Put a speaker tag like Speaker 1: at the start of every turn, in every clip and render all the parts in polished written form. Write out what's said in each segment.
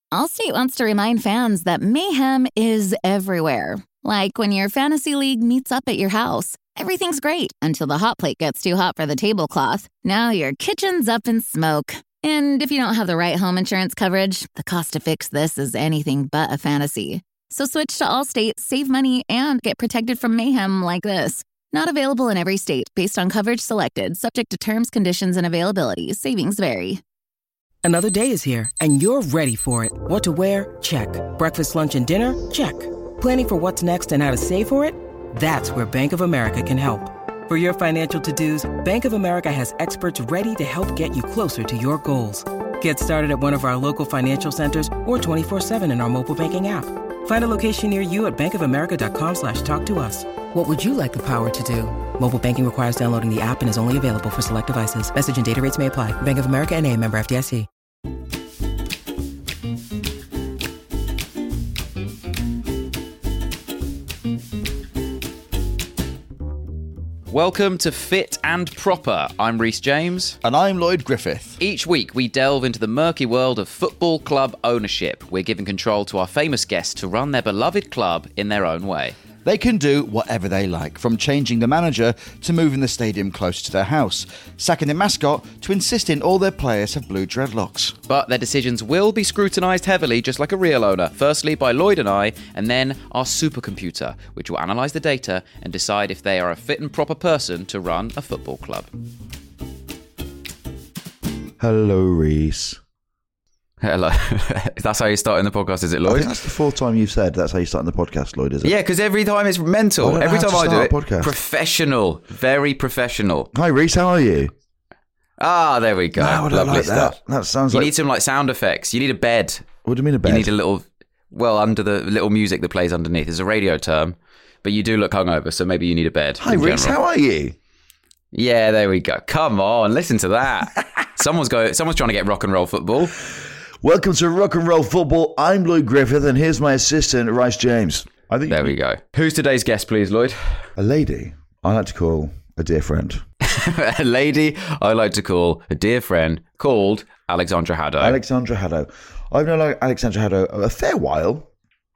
Speaker 1: Allstate wants to remind fans that mayhem is everywhere. Like when your fantasy league meets up at your house. Everything's great until the hot plate gets too hot for the tablecloth. Now your kitchen's up in smoke. And if you don't have the right home insurance coverage, the cost to fix this is anything but a fantasy. So switch to Allstate, save money, and get protected from mayhem like this. Not available in every state based on coverage selected, subject to terms, conditions, and availability. Savings vary.
Speaker 2: Another day is here, and you're ready for it. What to wear? Check. Breakfast, lunch, and dinner? Check. Planning for what's next and how to save for it? That's where Bank of America can help. For your financial to-dos, Bank of America has experts ready to help get you closer to your goals. Get started at one of our local financial centers or 24/7 in our mobile banking app. Find a location near you at bankofamerica.com/talktous. What would you like the power to do? Mobile banking requires downloading the app and is only available for select devices. Message and data rates may apply. Bank of America N.A., member FDIC.
Speaker 3: Welcome to Fit and Proper. I'm Rhys James.
Speaker 4: And I'm Lloyd Griffith.
Speaker 3: Each week we delve into the murky world of football club ownership. We're giving control to our famous guests to run their beloved club in their own way.
Speaker 4: They can do whatever they like, from changing the manager to moving the stadium closer to their house, sacking the mascot to insisting all their players have blue dreadlocks.
Speaker 3: But their decisions will be scrutinised heavily, just like a real owner. Firstly by Lloyd and I, and then our supercomputer, which will analyse the data and decide if they are a fit and proper person to run a football club.
Speaker 4: Hello, Rhys.
Speaker 3: Hello. That's how you're starting the podcast, is it, Lloyd?
Speaker 4: I think that's the fourth time you've said that's how you're starting the podcast, Lloyd, is it?
Speaker 3: Yeah, because every time it's mental. Every time I do it,
Speaker 4: podcast.
Speaker 3: Professional. Very professional.
Speaker 4: Hi, Rhys, how are you?
Speaker 3: Ah, there we go.
Speaker 4: No, I don't
Speaker 3: Lovely
Speaker 4: like
Speaker 3: stuff.
Speaker 4: That sounds
Speaker 3: You
Speaker 4: like...
Speaker 3: need some sound effects. You need a bed.
Speaker 4: What do you mean a bed?
Speaker 3: You need a little... Well, under the little music that plays underneath. It's a radio term, but you do look hungover, so maybe you need a bed.
Speaker 4: Hi, Rhys, how are you?
Speaker 3: Yeah, there we go. Come on, listen to that. Someone's trying to get rock and roll football.
Speaker 4: Welcome to Rock and Roll Football. I'm Lloyd Griffith, and here's my assistant, Rhys James.
Speaker 3: There we go. Who's today's guest, please, Lloyd?
Speaker 4: A lady I like to call a dear friend.
Speaker 3: A lady I like to call a dear friend called Alexandra Haddow.
Speaker 4: Alexandra Haddow. I've known Alexandra Haddow a fair while,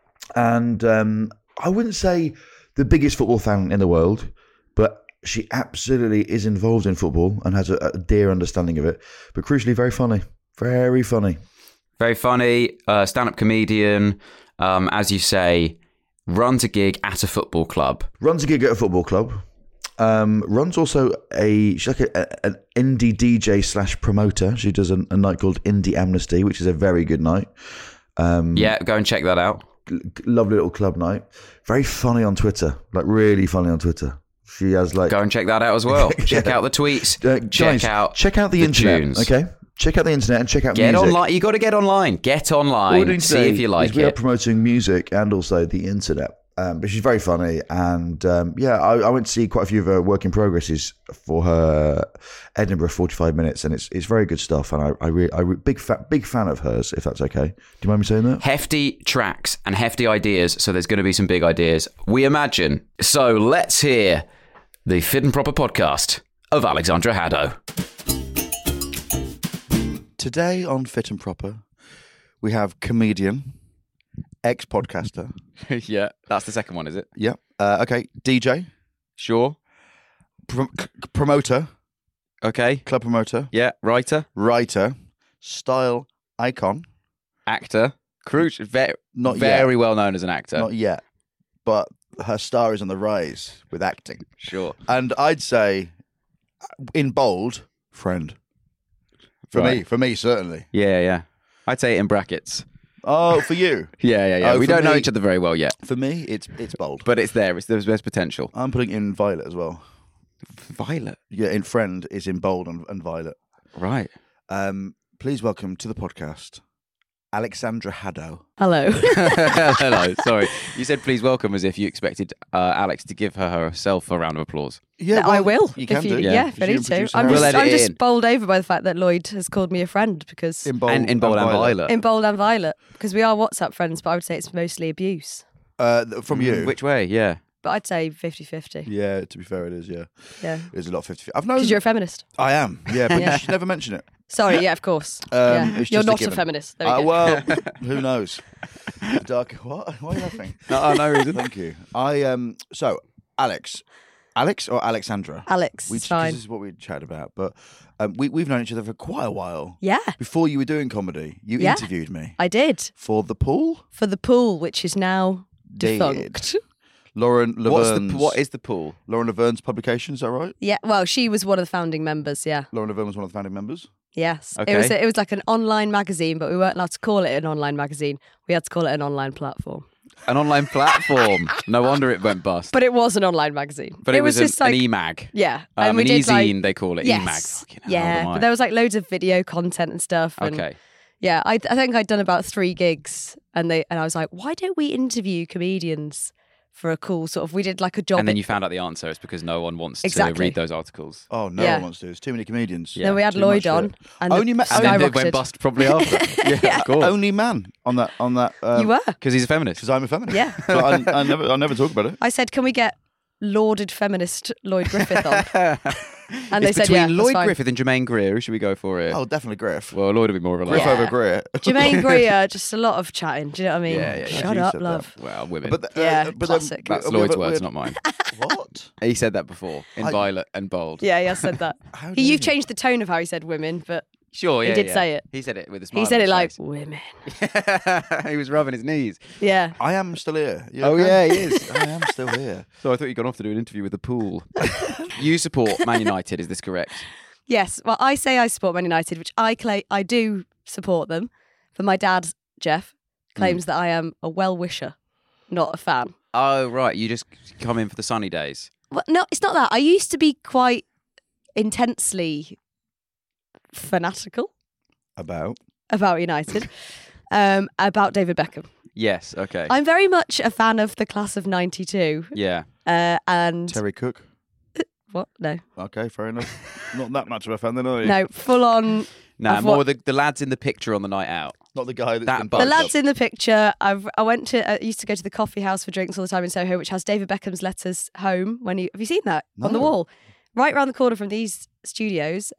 Speaker 4: and I wouldn't say the biggest football fan in the world, but she absolutely is involved in football and has a dear understanding of it, but crucially very funny. Very funny.
Speaker 3: Very funny, stand-up comedian, as you say, runs a gig at a football club.
Speaker 4: Runs a gig at a football club. Runs also she's like an indie DJ / promoter. She does a night called Indie Amnesty, which is a very good night.
Speaker 3: Yeah, go and check that out.
Speaker 4: Lovely little club night. Very funny on Twitter, like really funny on Twitter. She has like...
Speaker 3: Go and check that out as well.
Speaker 4: Yeah.
Speaker 3: Check out the tweets.
Speaker 4: Check out the internet,
Speaker 3: tunes.
Speaker 4: okay? Check out the internet and check out
Speaker 3: music.
Speaker 4: Get
Speaker 3: online. You got to get online. Get online. See if you like it.
Speaker 4: We are promoting music and also the internet. But she's very funny, and I went to see quite a few of her work in progresses for her Edinburgh 45 minutes, and it's very good stuff. And I big fan of hers. If that's okay, do you mind me saying that?
Speaker 3: Hefty tracks and hefty ideas. So there's going to be some big ideas, we imagine. So let's hear the Fit and Proper podcast of Alexandra Haddow.
Speaker 4: Today on Fit and Proper, we have comedian, ex-podcaster.
Speaker 3: Yeah, that's the second one, is it?
Speaker 4: Yeah. Okay. DJ.
Speaker 3: Sure.
Speaker 4: Promoter.
Speaker 3: Okay.
Speaker 4: Club promoter.
Speaker 3: Yeah. Writer.
Speaker 4: Style icon.
Speaker 3: Actor. Crucial.
Speaker 4: Not
Speaker 3: very
Speaker 4: yet.
Speaker 3: well known as an actor.
Speaker 4: Not yet. But her star is on the rise with acting.
Speaker 3: Sure.
Speaker 4: And I'd say, in bold, friend. For me, certainly.
Speaker 3: Yeah. I'd say it in brackets.
Speaker 4: Oh, for you?
Speaker 3: Yeah. We don't know each other very well yet.
Speaker 4: For me, it's bold.
Speaker 3: But it's there. There's potential.
Speaker 4: I'm putting in violet as well.
Speaker 3: Violet?
Speaker 4: Yeah, in friend is in bold and violet.
Speaker 3: Right.
Speaker 4: Please welcome to the podcast, Alexandra Haddow.
Speaker 5: Hello.
Speaker 3: Hello. Sorry. You said please welcome as if you expected Alex to give herself a round of applause.
Speaker 4: Yeah,
Speaker 5: I will.
Speaker 4: You can do.
Speaker 5: Yeah, if I need to. I'm just bowled over by the fact that Lloyd has called me a friend because...
Speaker 4: In bold
Speaker 3: and violet.
Speaker 5: In bold and violet. Because we are WhatsApp friends, but I would say it's mostly abuse.
Speaker 4: From you?
Speaker 3: Which way? Yeah.
Speaker 5: but I'd say 50-50.
Speaker 6: Yeah, to be fair, it is. Yeah,
Speaker 5: Yeah.
Speaker 6: It's a lot 50. I've known
Speaker 5: Because you're a feminist.
Speaker 6: I am. Yeah, but
Speaker 5: Yeah.
Speaker 6: you should never mention it.
Speaker 5: Sorry, yeah, of course. Yeah.
Speaker 6: It's
Speaker 5: You're
Speaker 6: just
Speaker 5: not a
Speaker 6: given.
Speaker 5: feminist. There we go.
Speaker 6: Well, who knows? Dark. What? Why are you laughing?
Speaker 3: No reason.
Speaker 6: Thank you. So Alex or Alexandra?
Speaker 5: Alex,
Speaker 6: This
Speaker 5: fine.
Speaker 6: is what we chatted about, but we've known each other for quite a while.
Speaker 5: Yeah,
Speaker 6: Before you were doing comedy, you
Speaker 5: Yeah.
Speaker 6: interviewed me
Speaker 5: I did.
Speaker 6: for The Pool.
Speaker 5: For the pool, which is now defunct.
Speaker 6: Lauren Laverne's.
Speaker 3: What is the pool?
Speaker 6: Lauren Laverne's publication? Is that right?
Speaker 5: Yeah, well, she was one of the founding members, yeah.
Speaker 6: Lauren Laverne was one of the founding members.
Speaker 5: Yes.
Speaker 3: Okay.
Speaker 5: It was like an online magazine, but we weren't allowed to call it an online magazine. We had to call it an online platform.
Speaker 3: An online platform. No wonder it went bust.
Speaker 5: But it was an online magazine.
Speaker 3: But it was
Speaker 5: just
Speaker 3: an
Speaker 5: like
Speaker 3: e-mag.
Speaker 5: yeah,
Speaker 3: An
Speaker 5: we did
Speaker 3: e-zine, they call it.
Speaker 5: yes,
Speaker 3: E-mag. Fucking hell,
Speaker 5: yeah.
Speaker 3: am I?
Speaker 5: But there was like loads of video content and stuff. And
Speaker 3: Okay.
Speaker 5: yeah, I think I'd done about 3 gigs, and I was like, why don't we interview comedians for a cool sort of? We did like a job.
Speaker 3: And then you found out the answer. It's because no one wants to
Speaker 5: Exactly.
Speaker 3: read those articles.
Speaker 6: Oh, no
Speaker 5: Yeah.
Speaker 6: one wants to. There's too many comedians.
Speaker 5: Then we had
Speaker 6: Too
Speaker 5: Lloyd
Speaker 6: much
Speaker 5: on,
Speaker 6: shit.
Speaker 5: and
Speaker 6: Only
Speaker 5: the
Speaker 3: And then they
Speaker 5: skyrocketed.
Speaker 3: went bust probably after. Yeah, of course.
Speaker 6: Only man on that.
Speaker 5: You were.
Speaker 3: Because he's a feminist.
Speaker 6: Because I'm a feminist.
Speaker 5: Yeah.
Speaker 6: But I never talk about it.
Speaker 5: I said, can we get lauded feminist Lloyd Griffith on? And they
Speaker 3: It's
Speaker 5: said,
Speaker 3: between
Speaker 5: yeah, that's
Speaker 3: Lloyd
Speaker 5: fine.
Speaker 3: Griffith and Jermaine Greer. Who should we go for here?
Speaker 6: Oh, definitely Griff.
Speaker 3: Well, Lloyd would be more of a
Speaker 6: Griff
Speaker 3: like.
Speaker 6: over Greer.
Speaker 5: Jermaine Greer, just a lot of chatting. Do you know what I mean?
Speaker 3: Yeah, yeah, yeah.
Speaker 5: Shut
Speaker 6: You
Speaker 5: up,
Speaker 6: said
Speaker 5: love.
Speaker 3: Well, women.
Speaker 6: But
Speaker 5: Yeah,
Speaker 6: but
Speaker 5: classic.
Speaker 3: That's
Speaker 6: we have
Speaker 3: Lloyd's
Speaker 6: a- we
Speaker 3: words,
Speaker 6: had-
Speaker 3: not mine.
Speaker 6: What?
Speaker 3: He said that before in
Speaker 6: I-
Speaker 3: violet and bold.
Speaker 5: Yeah, he said that.
Speaker 6: How dare
Speaker 5: You've
Speaker 6: you?
Speaker 5: changed the tone of how he said women, but
Speaker 3: Sure, yeah.
Speaker 5: did
Speaker 3: yeah.
Speaker 5: say it.
Speaker 3: He said it with a smile.
Speaker 5: he said
Speaker 3: on
Speaker 5: it
Speaker 3: his
Speaker 5: like
Speaker 3: face.
Speaker 5: women.
Speaker 3: He was rubbing his knees.
Speaker 5: Yeah.
Speaker 6: I am still here. You
Speaker 3: Oh,
Speaker 6: okay?
Speaker 3: yeah, he is.
Speaker 6: I am still here.
Speaker 3: So I thought you'd gone off to do an interview with the pool. You support Man United, is this correct?
Speaker 5: Yes. Well, I say I support Man United, which I do support them. But my dad, Jeff, claims that I am a well-wisher, not a fan.
Speaker 3: Oh, right. You just come in for the sunny days.
Speaker 5: Well, no, it's not that. I used to be quite intensely fanatical
Speaker 6: About?
Speaker 5: about United, about David Beckham.
Speaker 3: Yes, okay.
Speaker 5: I'm very much a fan of the class of '92,
Speaker 3: Yeah.
Speaker 5: and
Speaker 6: Terry Cook.
Speaker 5: what? No,
Speaker 6: Okay, fair enough. Not that much of a fan then, are you?
Speaker 5: no, full on.
Speaker 3: Nah,
Speaker 5: I've
Speaker 3: more
Speaker 5: wa-
Speaker 3: the lads in the picture on the night out.
Speaker 6: Not the guy that's
Speaker 3: That
Speaker 6: been
Speaker 3: bunch.
Speaker 5: The
Speaker 6: bugged
Speaker 5: lads
Speaker 6: up.
Speaker 5: in the picture. I used to go to the coffee house for drinks all the time in Soho, which has David Beckham's letters home. Have you seen that on the
Speaker 6: No.
Speaker 5: wall, right around the corner from these studios,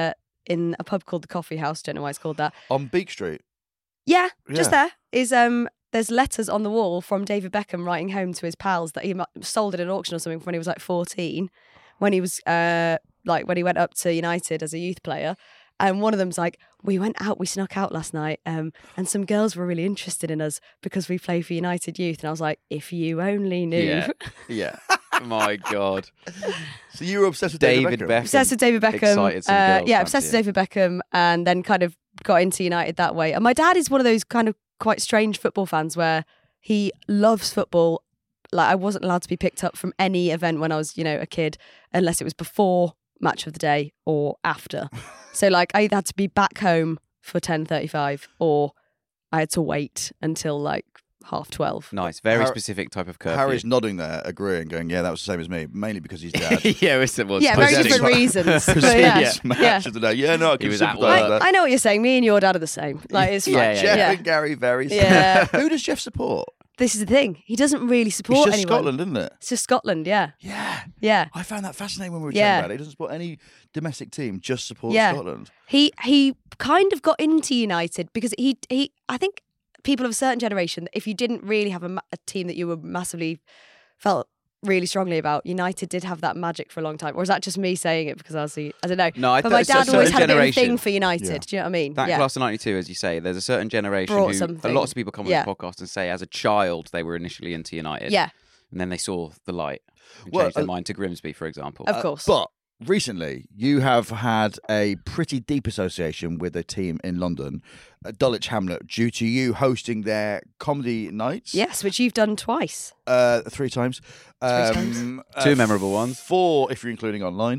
Speaker 5: in a pub called the Coffee House. Don't know why it's called that.
Speaker 6: On Beak Street.
Speaker 5: Yeah, just
Speaker 6: Yeah.
Speaker 5: there is there's letters on the wall from David Beckham writing home to his pals that he sold at an auction or something when he was like 14, when he was when he went up to United as a youth player. And one of them's like, we snuck out last night, and some girls were really interested in us because we play for United Youth. And I was like, if you only knew.
Speaker 3: Yeah. Yeah. My God.
Speaker 6: So you were obsessed with
Speaker 3: David
Speaker 6: Beckham?
Speaker 3: Beckham.
Speaker 5: Obsessed with David Beckham.
Speaker 3: Excited some girls,
Speaker 5: yeah,
Speaker 3: fancy
Speaker 5: obsessed with
Speaker 3: it.
Speaker 5: David Beckham, and then kind of got into United that way. And my dad is one of those kind of quite strange football fans where he loves football. Like, I wasn't allowed to be picked up from any event when I was, a kid, unless it was before match of the day or after. So like I either had to be back home for 10:35 or I had to wait until like 12:30.
Speaker 3: Nice. Very
Speaker 6: Har-
Speaker 3: specific type of curfew.
Speaker 6: Harry's nodding there, agreeing, going, yeah, that was the same as me, mainly because he's dad.
Speaker 3: Yeah, it was.
Speaker 5: Yeah, very
Speaker 3: possessed.
Speaker 5: different reasons. But
Speaker 6: Previous
Speaker 5: yeah,
Speaker 6: match
Speaker 5: yeah.
Speaker 6: of the day. Yeah, no, I can
Speaker 3: was at
Speaker 6: sympathise
Speaker 3: work.
Speaker 6: with that.
Speaker 5: I know what you're saying. Me and your dad are the same. Like it's fine.
Speaker 3: Yeah,
Speaker 6: Jeff
Speaker 5: yeah.
Speaker 6: and Gary, very
Speaker 5: Yeah.
Speaker 6: Who does Jeff support?
Speaker 5: This is the thing. He doesn't really
Speaker 6: It's
Speaker 5: support
Speaker 6: just
Speaker 5: anyone.
Speaker 6: Scotland, isn't it?
Speaker 5: It's just Scotland, yeah.
Speaker 6: Yeah.
Speaker 5: Yeah.
Speaker 6: I found that fascinating when we were
Speaker 5: Yeah.
Speaker 6: chatting about it. He doesn't support any domestic team, just supports
Speaker 5: Yeah.
Speaker 6: Scotland.
Speaker 5: He kind of got into United because he I think people of a certain generation, if you didn't really have a team that you were massively felt really strongly about, United did have that magic for a long time. Or is that just me saying it because I don't know.
Speaker 3: No, I
Speaker 5: but
Speaker 3: thought
Speaker 5: my
Speaker 3: it's a
Speaker 5: dad always
Speaker 3: certain
Speaker 5: had a bit of a
Speaker 3: generation.
Speaker 5: thing for United.
Speaker 6: Yeah.
Speaker 5: Do you know what I mean?
Speaker 3: That
Speaker 5: yeah.
Speaker 3: class of 92, as you say, there's a certain generation
Speaker 5: Brought
Speaker 3: who
Speaker 5: something.
Speaker 3: lots of people come on
Speaker 5: Yeah.
Speaker 3: this podcast and say as a child they were initially into United.
Speaker 5: Yeah,
Speaker 3: And then they saw the light and
Speaker 6: Well,
Speaker 3: changed their mind to Grimsby, for example.
Speaker 5: of course.
Speaker 6: But recently, you have had a pretty deep association with a team in London, Dulwich Hamlet, due to you hosting their comedy nights.
Speaker 5: Yes, which you've done twice.
Speaker 6: 3 times.
Speaker 5: times.
Speaker 3: 2 memorable ones.
Speaker 6: 4 if you're including online.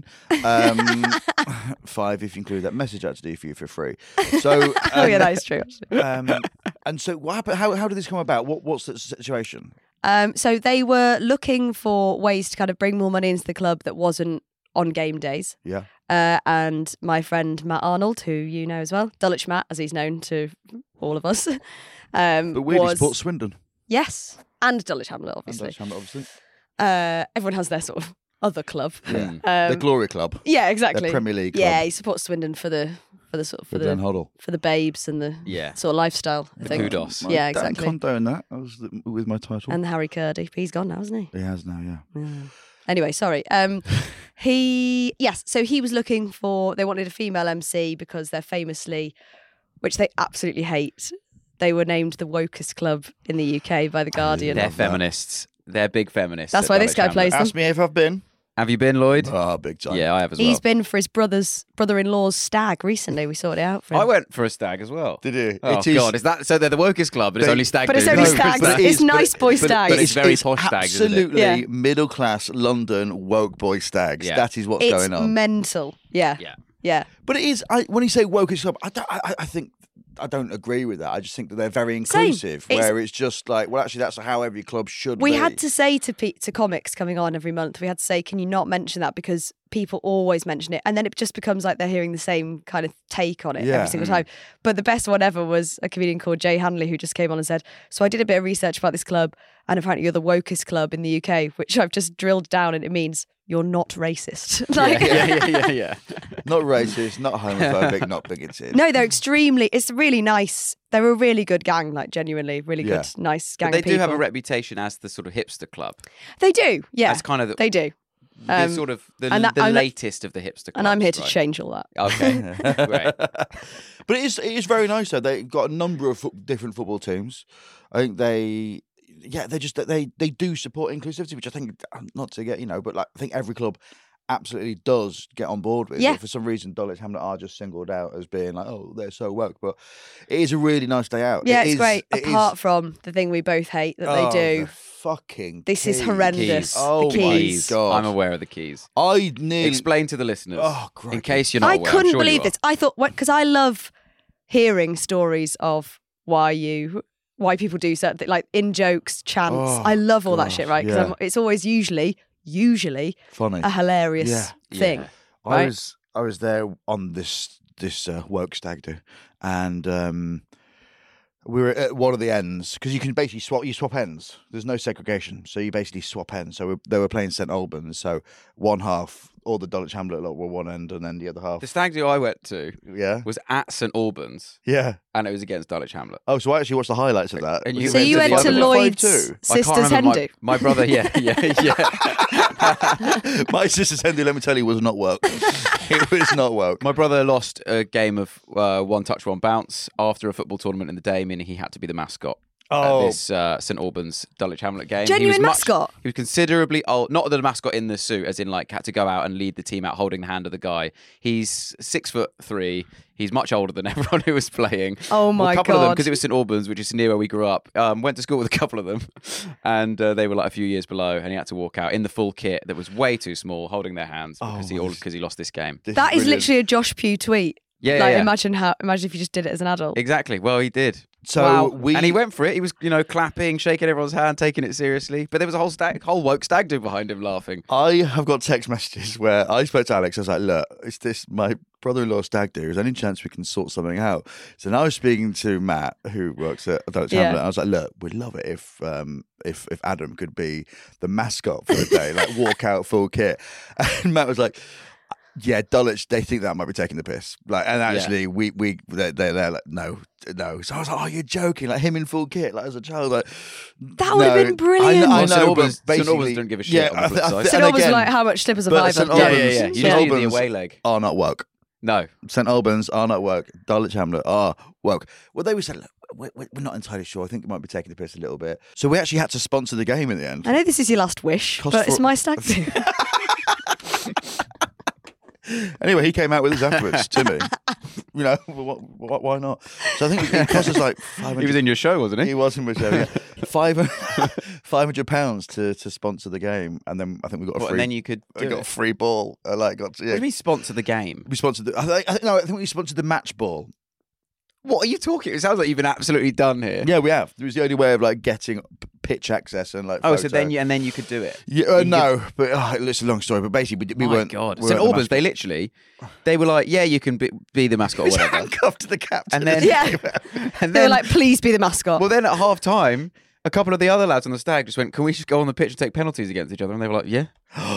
Speaker 6: 5 if you include that message I had to do for you for free. So,
Speaker 5: Oh yeah, that is true. Actually.
Speaker 6: and so what happened? How did this come about? What's the situation?
Speaker 5: So they were looking for ways to kind of bring more money into the club that wasn't on game days.
Speaker 6: Yeah.
Speaker 5: And my friend Matt Arnold, who you know as well, Dulwich Matt, as he's known to all of us,
Speaker 6: But weirdly
Speaker 5: was
Speaker 6: supports Swindon.
Speaker 5: yes, and Dulwich Hamlet,
Speaker 6: And
Speaker 5: obviously.
Speaker 6: Dulwich Hamlet, obviously.
Speaker 5: everyone has their sort of other club.
Speaker 6: The Glory Club.
Speaker 5: Yeah, exactly.
Speaker 6: The Premier League
Speaker 5: Yeah,
Speaker 6: club.
Speaker 5: he supports Swindon for the
Speaker 6: Glenn Hoddle.
Speaker 5: for the babes and the
Speaker 3: Yeah.
Speaker 5: sort of lifestyle. I think.
Speaker 3: kudos.
Speaker 5: Yeah,
Speaker 6: Don't
Speaker 5: exactly.
Speaker 6: condone that. I was with my title.
Speaker 5: And Harry Curdy, but he's gone now, hasn't he?
Speaker 6: He has now, yeah.
Speaker 5: Anyway, sorry. So he was looking for. They wanted a female MC because they're famously, which they absolutely hate. They were named the wokest club in the UK by the Guardian.
Speaker 3: They're feminists. They're big feminists.
Speaker 5: That's
Speaker 3: at
Speaker 5: why this
Speaker 3: Dulwich
Speaker 5: guy plays
Speaker 3: Hamlet.
Speaker 5: them.
Speaker 6: Ask me if I've been.
Speaker 3: Have you been, Lloyd?
Speaker 6: Oh, big time.
Speaker 3: Yeah, I have as well.
Speaker 5: He's been for his brother-in-law's stag recently. We sorted it out for him.
Speaker 3: I went for a stag as well.
Speaker 6: Did you?
Speaker 3: Oh,
Speaker 6: It is-
Speaker 3: God. Is that so? They're the wokest club, but it's
Speaker 6: But-
Speaker 3: only stag.
Speaker 5: But it's
Speaker 3: do's,
Speaker 5: only
Speaker 3: isn't it?
Speaker 5: stags.
Speaker 6: but it
Speaker 5: It's
Speaker 6: is,
Speaker 5: nice boy stags.
Speaker 3: but it's very posh stags, isn't it?
Speaker 6: absolutely
Speaker 5: Yeah.
Speaker 6: middle class London woke boy stags.
Speaker 3: Yeah.
Speaker 6: That is what's
Speaker 5: It's
Speaker 6: going on.
Speaker 5: mental. Yeah.
Speaker 3: Yeah.
Speaker 5: Yeah.
Speaker 6: But it is. When you say wokest club, I think I don't agree with that. I just think that they're very inclusive.
Speaker 5: It's-
Speaker 6: Where it's just like, well, actually, that's how every club should
Speaker 5: We
Speaker 6: be.
Speaker 5: had to say to comics coming on every month, we had to say, can you not mention that? Because people always mention it. And then it just becomes like they're hearing the same kind of take on it
Speaker 6: Yeah.
Speaker 5: every single time. But the best one ever was a comedian called Jay Hanley who just came on and said, so I did a bit of research about this club and apparently you're the wokest club in the UK, which I've just drilled down and it means you're not racist. Like,
Speaker 3: Yeah.
Speaker 6: Not racist, not homophobic, not bigoted.
Speaker 5: No, they're extremely, it's really nice. They're a really good gang, like genuinely, really
Speaker 6: Yeah.
Speaker 5: good, nice gang
Speaker 3: But they
Speaker 5: of people.
Speaker 3: do have a reputation as the sort of hipster club.
Speaker 5: They do, yeah.
Speaker 3: That's kind of
Speaker 5: they do.
Speaker 3: the sort of the
Speaker 5: and
Speaker 3: latest of the hipster clubs.
Speaker 5: And I'm here to
Speaker 3: right?
Speaker 5: change all that.
Speaker 3: Okay, great.
Speaker 6: But it is very nice though. They've got a number of different football teams. I think they do support inclusivity, which I think not to get but like I think every club absolutely does get on board with.
Speaker 5: Yeah.
Speaker 6: But for some reason, Dulwich Hamlet are just singled out as being like, oh, they're so woke. But it is a really nice day out.
Speaker 5: Yeah,
Speaker 6: It
Speaker 5: it's
Speaker 6: is-
Speaker 5: great.
Speaker 6: it
Speaker 5: Apart
Speaker 6: is-
Speaker 5: from the thing we both hate that
Speaker 6: Oh,
Speaker 5: they do.
Speaker 6: the fucking
Speaker 5: This is
Speaker 6: keys.
Speaker 5: horrendous.
Speaker 3: Keys.
Speaker 6: Oh
Speaker 5: the
Speaker 6: my
Speaker 5: keys.
Speaker 6: God.
Speaker 3: I'm aware of the keys.
Speaker 6: I nearly
Speaker 3: Explain to the listeners,
Speaker 6: Oh, crikey.
Speaker 3: in case you're not
Speaker 5: I
Speaker 3: aware. I'm
Speaker 5: couldn't
Speaker 3: sure you
Speaker 5: believe
Speaker 3: are.
Speaker 5: this. I thought, because I love hearing stories of why people do certain things, like in jokes, chants.
Speaker 6: Oh,
Speaker 5: I love all that
Speaker 6: gosh,
Speaker 5: shit, right? Because
Speaker 6: yeah.
Speaker 5: it's always usually
Speaker 6: funny.
Speaker 5: a hilarious
Speaker 6: Yeah.
Speaker 5: thing.
Speaker 3: Yeah.
Speaker 5: right?
Speaker 6: I was there on this woke stag do, and we were at one of the ends because you can basically swap ends. There's no segregation, so you basically swap ends. So they were playing St Albans, so one half all the Dulwich Hamlet lot were one end, and then the other half.
Speaker 3: The stag do I went to
Speaker 6: Yeah,
Speaker 3: was at St Albans,
Speaker 6: yeah.
Speaker 3: and it was against Dulwich Hamlet.
Speaker 6: Oh, so I actually watched the highlights of that.
Speaker 3: And you
Speaker 5: So you
Speaker 3: went
Speaker 5: went
Speaker 3: to
Speaker 5: to
Speaker 3: the other one.
Speaker 5: Lloyd's
Speaker 6: 5-2.
Speaker 3: I can't
Speaker 5: Sisters
Speaker 3: remember
Speaker 5: Hendu.
Speaker 3: my brother. Yeah.
Speaker 6: My sister's Hendy, let me tell you, was not woke. It was not woke.
Speaker 3: My brother lost a game of one touch, one bounce after a football tournament in the day, meaning he had to be the mascot at this St Albans Dulwich Hamlet game.
Speaker 5: Genuine mascot?
Speaker 3: He was considerably old, not the mascot in the suit, as in like had to go out and lead the team out holding the hand of the guy. He's 6'3". He's much older than everyone who was playing.
Speaker 5: Oh my
Speaker 3: a couple of them,
Speaker 5: God.
Speaker 3: because it was St Albans, which is near where we grew up. Went to school with a couple of them, and they were like a few years below, and he had to walk out in the full kit that was way too small, holding their hands because he lost this game.
Speaker 5: That is literally a Josh Pugh tweet.
Speaker 3: Yeah,
Speaker 5: Like
Speaker 3: yeah.
Speaker 5: imagine if you just did it as an adult.
Speaker 3: Exactly. Well, he did.
Speaker 6: So
Speaker 5: Wow.
Speaker 3: And he went for it. He was, clapping, shaking everyone's hand, taking it seriously. But there was a whole woke stag do behind him laughing.
Speaker 6: I have got text messages where I spoke to Alex. I was like, look, it's this, my brother-in-law stag do. Is there any chance we can sort something out? So now I was speaking to Matt, who works at Dulwich
Speaker 5: Yeah.
Speaker 6: Hamlet. I was like, look, we'd love it if Adam could be the mascot for the day, like walk out full kit. And Matt was like, yeah, Dulwich, they think that might be taking the piss. Like, and actually, they're like, no. So I was like, oh, you're joking? Like him in full kit, like as a child, like
Speaker 5: That would have been brilliant.
Speaker 6: I
Speaker 3: Well, St.
Speaker 6: know,
Speaker 3: Albans-
Speaker 6: but
Speaker 3: St. Albans
Speaker 6: basically,
Speaker 3: don't give a shit on the flip side.
Speaker 5: St
Speaker 6: and
Speaker 5: Albans
Speaker 6: again,
Speaker 5: like how much slippers are
Speaker 6: but
Speaker 5: five.
Speaker 6: St.
Speaker 5: Yeah.
Speaker 6: Albans,
Speaker 3: You
Speaker 6: St.
Speaker 3: just need the
Speaker 6: Albans
Speaker 3: away leg.
Speaker 6: are not woke.
Speaker 3: No.
Speaker 6: St Albans are not woke. Dulwich Hamlet are woke. Well, they were saying, look, we're not entirely sure. I think it might be taking the piss a little bit. So we actually had to sponsor the game in the end.
Speaker 5: I know this is your last wish,
Speaker 6: Cost
Speaker 5: but it's
Speaker 6: for-
Speaker 5: my stag do.
Speaker 6: Anyway, he came out with us afterwards, Timmy. Why not? So I think it cost us like 500.
Speaker 3: He was in your show, wasn't he?
Speaker 6: He was in my show. Yeah. £500 to sponsor the game, and then I think we got a
Speaker 3: What,
Speaker 6: free.
Speaker 3: and then you could
Speaker 6: I
Speaker 3: do
Speaker 6: got a
Speaker 3: it.
Speaker 6: free ball.
Speaker 3: What do you mean sponsor the game?
Speaker 6: We sponsored. I think we sponsored the match ball.
Speaker 3: What are you talking? It sounds like you've been absolutely done here.
Speaker 6: Yeah, we have. It was the only way of like getting pitch access and like.
Speaker 3: Oh, so
Speaker 6: photo.
Speaker 3: then you could do it.
Speaker 6: Yeah, no, but it's a long story. But basically, we
Speaker 3: My
Speaker 6: weren't.
Speaker 3: God,
Speaker 6: we
Speaker 3: St
Speaker 6: weren't the
Speaker 3: Albans, they were like, yeah, you can be the mascot or whatever.
Speaker 6: handcuffed to the captain.
Speaker 3: And then,
Speaker 5: Yeah.
Speaker 3: and
Speaker 5: They were
Speaker 3: then,
Speaker 5: like, please be the mascot.
Speaker 3: well, then at half time, a couple of the other lads on the stag just went, "Can we just go on the pitch and take penalties against each other?" And they were like, "Yeah."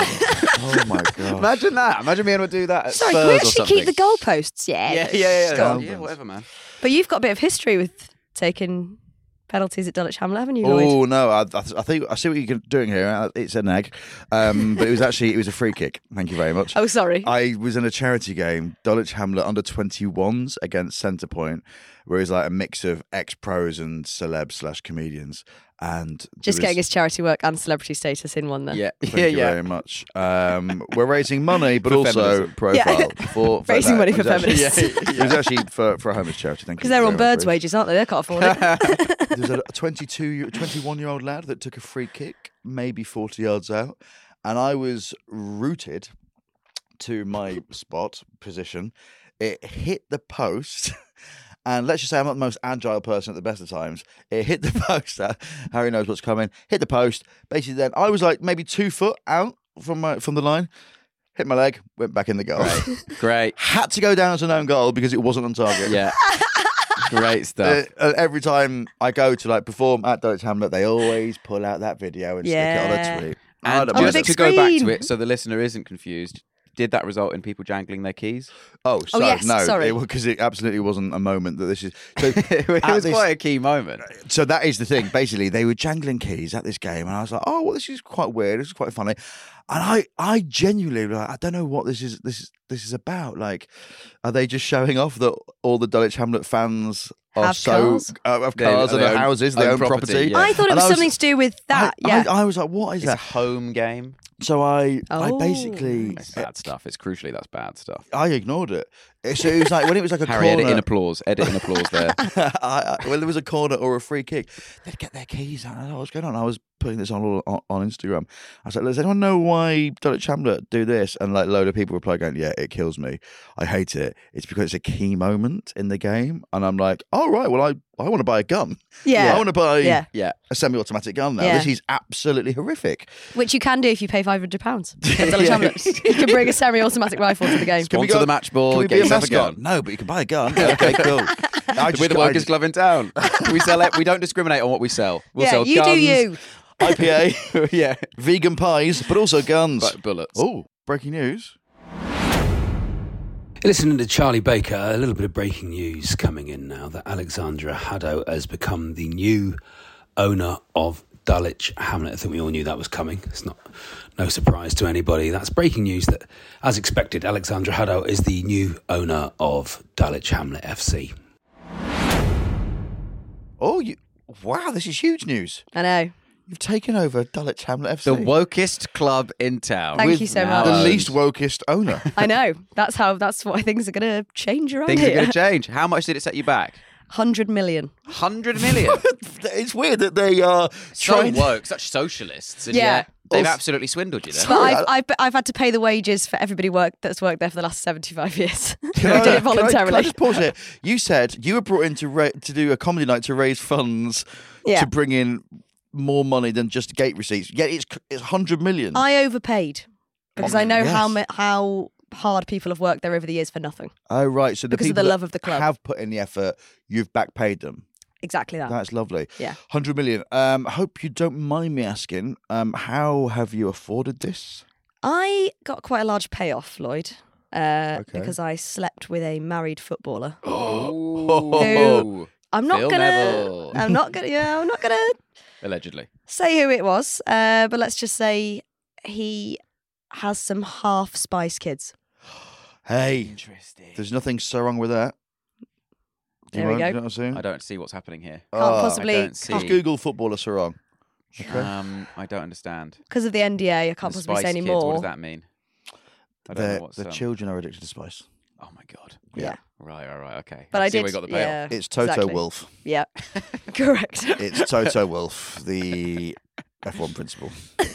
Speaker 6: Oh my god!
Speaker 3: Imagine that. Imagine being able to do that at
Speaker 5: Sorry,
Speaker 3: Spurs
Speaker 5: can we
Speaker 3: or
Speaker 5: actually
Speaker 3: something.
Speaker 5: keep the goalposts? Yeah.
Speaker 3: Yeah, whatever, man.
Speaker 5: But you've got a bit of history with taking penalties at Dulwich Hamlet, haven't you, Lloyd?
Speaker 6: Oh no! I think I see what you're doing here. It's an egg, but it was a free kick. Thank you very much.
Speaker 5: Oh, sorry.
Speaker 6: I was in a charity game, Dulwich Hamlet under 21s against Centrepoint, where it's like a mix of ex-pros and celebs/comedians. And
Speaker 5: Just getting his charity work and celebrity status in one then.
Speaker 3: Yeah,
Speaker 6: Thank you very much. We're raising money, but
Speaker 3: For
Speaker 6: also
Speaker 3: feminism.
Speaker 6: profile for
Speaker 5: Raising money for
Speaker 6: it was actually-
Speaker 5: feminists.
Speaker 6: It was actually for a homeless charity. Thank you.
Speaker 5: Because they're on
Speaker 6: very much,
Speaker 5: birds'
Speaker 6: Bruce.
Speaker 5: wages, aren't they? They can't afford it.
Speaker 6: There's a 21-year-old lad that took a free kick, maybe 40 yards out, and I was rooted to my spot position. It hit the post. And let's just say I'm not the most agile person at the best of times. It hit the post. Harry knows what's coming. Hit the post. Basically, then I was like maybe 2 foot out from the line. Hit my leg. Went back in the goal.
Speaker 3: Great.
Speaker 6: Had to go down as an own goal because it wasn't on target.
Speaker 3: Yeah. Great stuff.
Speaker 6: Every time I go to like perform at Dulwich Hamlet, they always pull out that video and stick it on a tweet.
Speaker 3: And
Speaker 5: On the
Speaker 3: just
Speaker 5: big
Speaker 3: to go back to
Speaker 5: screen.
Speaker 3: it, so the listener isn't confused, did that result in people jangling their keys?
Speaker 6: Oh, so,
Speaker 5: yes,
Speaker 6: no,
Speaker 5: sorry.
Speaker 6: because it absolutely wasn't a moment that this is. So,
Speaker 3: It
Speaker 6: at
Speaker 3: was
Speaker 6: this-
Speaker 3: quite a key moment.
Speaker 6: So that is the thing. Basically, they were jangling keys at this game, and I was like, "Oh, well, this is quite weird. This is quite funny." And I genuinely, like, I don't know what this is about. Like, are they just showing off that all the Dulwich Hamlet fans are
Speaker 5: Have
Speaker 6: so
Speaker 5: cars?
Speaker 6: of
Speaker 3: They-
Speaker 6: cars and
Speaker 3: they
Speaker 6: of
Speaker 3: own-
Speaker 6: houses, they
Speaker 3: own
Speaker 6: own
Speaker 3: property,
Speaker 6: property?
Speaker 3: yeah.
Speaker 5: I thought it
Speaker 6: And
Speaker 5: was
Speaker 6: I
Speaker 5: something to do with that.
Speaker 6: I,
Speaker 5: Yeah.
Speaker 6: I was like, "What is
Speaker 3: It's a
Speaker 6: that?"
Speaker 3: home game.
Speaker 6: So I
Speaker 5: Oh.
Speaker 6: basically
Speaker 3: It's bad stuff. It's crucially that's bad stuff.
Speaker 6: I ignored it. So it was like when it was like a
Speaker 3: Harry,
Speaker 6: corner.
Speaker 3: edit in applause. Edit in applause there.
Speaker 6: When there was a corner or a free kick, they'd get their keys out. I don't know what's going on. I was putting this on Instagram. I was like, does anyone know why Dulwich Hamlet do this? And like a load of people replied going, yeah, it kills me. I hate it. It's because it's a key moment in the game. And I'm like, oh, right, well, I want to buy a gun.
Speaker 5: Yeah.
Speaker 6: I want to buy
Speaker 5: Yeah.
Speaker 3: Yeah.
Speaker 6: a semi-automatic gun now.
Speaker 5: Yeah.
Speaker 6: This is absolutely horrific.
Speaker 5: Which you can do if you pay £500 at Dulwich Hamlet. You can bring a semi-automatic rifle to the game.
Speaker 6: Can we
Speaker 3: Onto
Speaker 6: go-
Speaker 3: the match ball,
Speaker 6: Can we
Speaker 3: get
Speaker 6: be a
Speaker 3: yourself a
Speaker 6: mascot?
Speaker 3: gun.
Speaker 6: No, but you can buy a gun. Okay, cool.
Speaker 3: We're the wokest club in town. We sell it. We don't discriminate on what we sell. We'll
Speaker 5: Yeah,
Speaker 3: sell
Speaker 5: you
Speaker 3: guns.
Speaker 5: do you.
Speaker 6: IPA,
Speaker 3: Yeah.
Speaker 6: vegan pies, but also guns.
Speaker 3: But bullets.
Speaker 6: Oh, breaking news.
Speaker 7: Listening to Charlie Baker, a little bit of breaking news coming in now that Alexandra Haddo has become the new owner of Dulwich Hamlet. I think we all knew that was coming. It's no surprise to anybody. That's breaking news that, as expected, Alexandra Haddo is the new owner of Dulwich Hamlet FC.
Speaker 6: Oh, wow, this is huge news.
Speaker 5: I know.
Speaker 6: You've taken over Dulwich Hamlet FC.
Speaker 3: The wokest club in town.
Speaker 5: Thank you so
Speaker 3: now
Speaker 5: much.
Speaker 6: The
Speaker 3: owned.
Speaker 6: least wokest owner.
Speaker 5: I know. That's why things are going to change around
Speaker 3: Things are
Speaker 5: here.
Speaker 3: going to change. How much did it set you back?
Speaker 5: 100 million.
Speaker 3: 100 million.
Speaker 6: It's weird that they are
Speaker 3: So
Speaker 6: trying.
Speaker 3: woke, such socialists, and
Speaker 5: Yeah.
Speaker 3: yet they've
Speaker 6: Also-
Speaker 3: absolutely swindled you there.
Speaker 5: But I've had to pay the wages for everybody that's worked there for the last 75 years.
Speaker 6: Can
Speaker 5: I did it
Speaker 6: can I
Speaker 5: voluntarily.
Speaker 6: just pause here? You said you were brought in to do a comedy night to raise funds
Speaker 5: Yeah.
Speaker 6: to bring in more money than just gate receipts. Yet it's 100 million.
Speaker 5: I overpaid because I know
Speaker 6: Yes.
Speaker 5: how hard people have worked there over the years for nothing.
Speaker 6: Oh, right. So the
Speaker 5: Because of
Speaker 6: people
Speaker 5: the
Speaker 6: that
Speaker 5: love of the club.
Speaker 6: have put in the effort, you've back paid them.
Speaker 5: Exactly that.
Speaker 6: That's lovely.
Speaker 5: Yeah.
Speaker 6: 100 million. Hope you don't mind me asking, how have you afforded this?
Speaker 5: I got quite a large payoff, Lloyd, because I slept with a married footballer.
Speaker 3: Oh.
Speaker 5: I'm not
Speaker 3: Phil
Speaker 5: gonna.
Speaker 3: Neville.
Speaker 5: I'm not gonna
Speaker 3: Allegedly.
Speaker 5: say who it was. But let's just say he has some half Spice Kids.
Speaker 6: Hey,
Speaker 3: Interesting.
Speaker 6: there's nothing so wrong with that. Do you
Speaker 5: There we
Speaker 6: mind?
Speaker 5: go.
Speaker 6: Do you know what I'm saying?
Speaker 3: I don't see what's happening here.
Speaker 5: Can't
Speaker 6: Oh,
Speaker 5: possibly.
Speaker 3: I don't see.
Speaker 6: Just Google footballer Sarong. Okay.
Speaker 3: I don't understand.
Speaker 5: Because of the NDA, I can't
Speaker 3: The
Speaker 5: possibly
Speaker 3: Spice
Speaker 5: say any
Speaker 3: Kids,
Speaker 5: more.
Speaker 3: What does that mean? I don't know what's
Speaker 6: The children are addicted to spice.
Speaker 3: Oh my god.
Speaker 5: Yeah.
Speaker 3: Right. Okay.
Speaker 5: But I
Speaker 3: see
Speaker 5: did.
Speaker 3: where we got the payoff.
Speaker 5: Yeah,
Speaker 6: It's Toto
Speaker 5: exactly.
Speaker 6: Wolff.
Speaker 5: Yeah, correct.
Speaker 6: It's Toto Wolff, the F1 principal.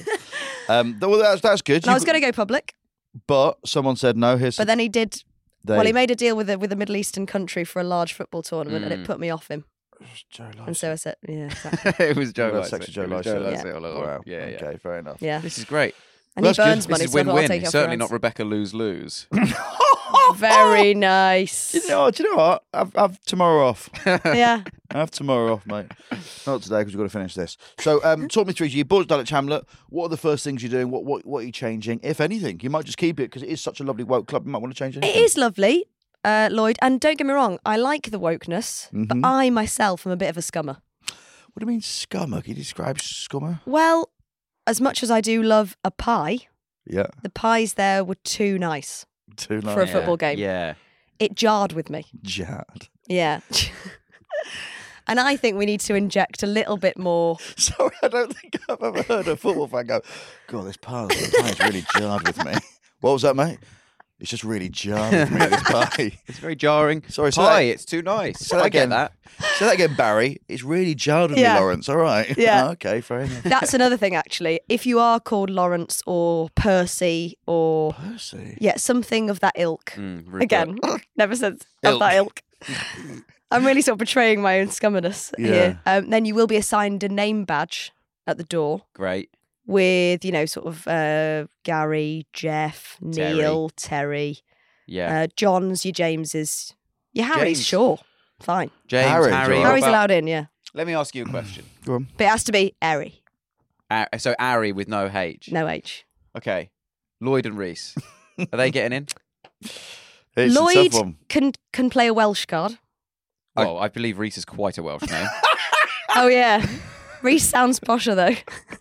Speaker 6: Well, that's good.
Speaker 5: And I was going to go public,
Speaker 6: But someone said no. Here's
Speaker 5: but then he did.
Speaker 6: they,
Speaker 5: Well, he made a deal with a Middle Eastern country for a large football tournament, and
Speaker 3: Mm.
Speaker 5: it put me off him.
Speaker 6: Joe
Speaker 5: And so I said, yeah, exactly.
Speaker 3: It was Joe
Speaker 6: Well,
Speaker 3: Lycett.
Speaker 6: sex with Joe
Speaker 3: It was
Speaker 6: Lycett.
Speaker 3: Lycett all along.
Speaker 6: Wow.
Speaker 3: Yeah.
Speaker 6: Okay, fair enough.
Speaker 5: Yeah.
Speaker 3: This is great.
Speaker 5: And he
Speaker 6: That's good.
Speaker 5: burns
Speaker 3: This
Speaker 5: money,
Speaker 3: is
Speaker 5: so I thought I'll
Speaker 3: win-win.
Speaker 5: take it
Speaker 3: It's
Speaker 5: off
Speaker 3: certainly
Speaker 5: your
Speaker 3: not
Speaker 5: hands.
Speaker 3: Rebecca lose.
Speaker 5: Very nice.
Speaker 6: Do you know what? I've tomorrow off.
Speaker 5: Yeah.
Speaker 6: Have tomorrow off, mate. Not today because we've got to finish this. So, talk me through. You bought Dulwich Hamlet. What are the first things you're doing? What are you changing, if anything? You might just keep it because it is such a lovely woke club. You might want to change anything.
Speaker 5: It is lovely, Lloyd. And don't get me wrong, I like the wokeness, but I myself am a bit of a scummer.
Speaker 6: What do you mean scummer? Can you describe scummer?
Speaker 5: Well, as much as I do love a pie,
Speaker 6: Yeah.
Speaker 5: the pies there were too nice
Speaker 6: Too nice.
Speaker 5: for a football game.
Speaker 3: Yeah.
Speaker 5: It jarred with me.
Speaker 6: Jad.
Speaker 5: Yeah. And I think we need to inject a little bit more.
Speaker 6: Sorry, I don't think I've ever heard a football fan go, God, this pie is really jarred with me. What was that, mate? It's just really jarred with me, this pie.
Speaker 3: It's very jarring.
Speaker 6: Sorry,
Speaker 3: Pie, it's too nice.
Speaker 6: Say that
Speaker 3: I get
Speaker 6: again.
Speaker 3: that.
Speaker 6: Say that again, Barry. It's really jarred with
Speaker 5: Yeah.
Speaker 6: me, Lawrence. All right.
Speaker 5: Yeah.
Speaker 6: Oh, okay, fair enough.
Speaker 5: That's another thing, actually. If you are called Lawrence or Percy or
Speaker 6: Percy.
Speaker 5: something of that ilk.
Speaker 3: Rupert.
Speaker 5: Again, never said of that ilk. I'm really sort of betraying my own scumminess here. Then you will be assigned a name badge at the door
Speaker 3: Great.
Speaker 5: with, sort of Gary, Jeff, Neil, Terry,
Speaker 3: Yeah.
Speaker 5: John's, your James's, your Harry's,
Speaker 3: James.
Speaker 5: sure. Fine.
Speaker 3: James,
Speaker 6: Harry,
Speaker 3: Harry.
Speaker 6: John.
Speaker 3: what
Speaker 5: Harry's
Speaker 3: about-
Speaker 5: allowed in, yeah.
Speaker 3: Let me ask you a question.
Speaker 6: Go on.
Speaker 5: But it has to be Harry,
Speaker 3: So Ari with no H.
Speaker 5: no H.
Speaker 3: Okay. Lloyd and Reese. Are they getting in?
Speaker 6: It's a
Speaker 5: Lloyd
Speaker 6: tough one.
Speaker 5: can play a Welsh card.
Speaker 3: Well, I believe Reese is quite a Welsh name.
Speaker 5: Oh, yeah. Reese sounds posher, though.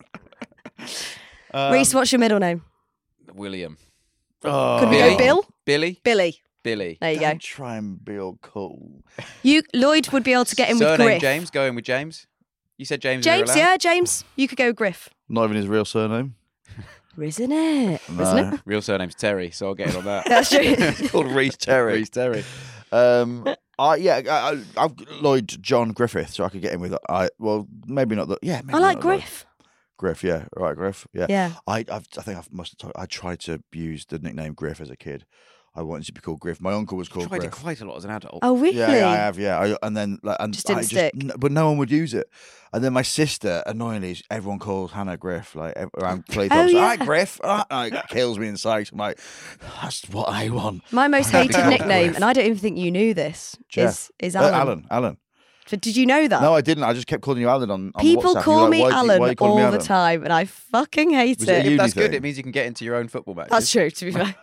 Speaker 5: Reese, what's your middle name?
Speaker 3: William.
Speaker 6: Oh,
Speaker 5: Could we
Speaker 3: Billy.
Speaker 5: go Bill?
Speaker 3: Billy?
Speaker 5: Billy.
Speaker 3: Billy.
Speaker 5: There you
Speaker 6: Don't
Speaker 5: go.
Speaker 6: try and be all cool.
Speaker 5: Lloyd would be able to get in with
Speaker 3: Surname
Speaker 5: Griff.
Speaker 3: James? Going with James? You said James. you're
Speaker 5: James,
Speaker 3: allowed?
Speaker 5: yeah, James. You could go Griff.
Speaker 6: Not even his real surname.
Speaker 5: Isn't it?
Speaker 6: No.
Speaker 5: Isn't it?
Speaker 3: Real surname's Terry, so I'll get in on that.
Speaker 5: That's true.
Speaker 6: It's called Reese Terry.
Speaker 3: Reese Terry.
Speaker 6: I've Lloyd John Griffith, so I could get in with. Maybe not. Maybe
Speaker 5: I like
Speaker 6: not Lloyd.
Speaker 5: Griff.
Speaker 6: Griff, yeah, all right, Griff, yeah.
Speaker 5: Yeah.
Speaker 6: I think I must have told. I tried to use the nickname Griff as a kid. I wanted to be called Griff. My uncle was called
Speaker 3: Tried it
Speaker 6: Griff.
Speaker 3: quite a lot as an adult.
Speaker 5: Oh, really?
Speaker 6: Yeah, I have. Yeah, and then
Speaker 5: Just didn't stick.
Speaker 6: But no one would use it. And then my sister, annoyingly, everyone calls Hannah Griff. Like around playtime,
Speaker 5: Oh,
Speaker 6: all
Speaker 5: yeah.
Speaker 6: right, Griff. It kills me inside. I'm like, that's what I want.
Speaker 5: My most hated
Speaker 6: Griff.
Speaker 5: nickname, and I don't even think you knew this,
Speaker 6: Jeff.
Speaker 5: is Alan.
Speaker 6: Alan.
Speaker 5: So did you know that?
Speaker 6: No, I didn't. I just kept calling you Alan on
Speaker 5: People
Speaker 6: WhatsApp.
Speaker 5: call
Speaker 6: You're like,
Speaker 5: me
Speaker 6: why
Speaker 5: Alan
Speaker 6: you calling me
Speaker 5: all the
Speaker 6: Alan?
Speaker 5: time, and I fucking hate
Speaker 6: Was it
Speaker 5: it.
Speaker 6: you?
Speaker 3: If that's
Speaker 6: Uni
Speaker 3: good,
Speaker 6: thing.
Speaker 3: it means you can get into your own football matches.
Speaker 5: That's true, to be fair.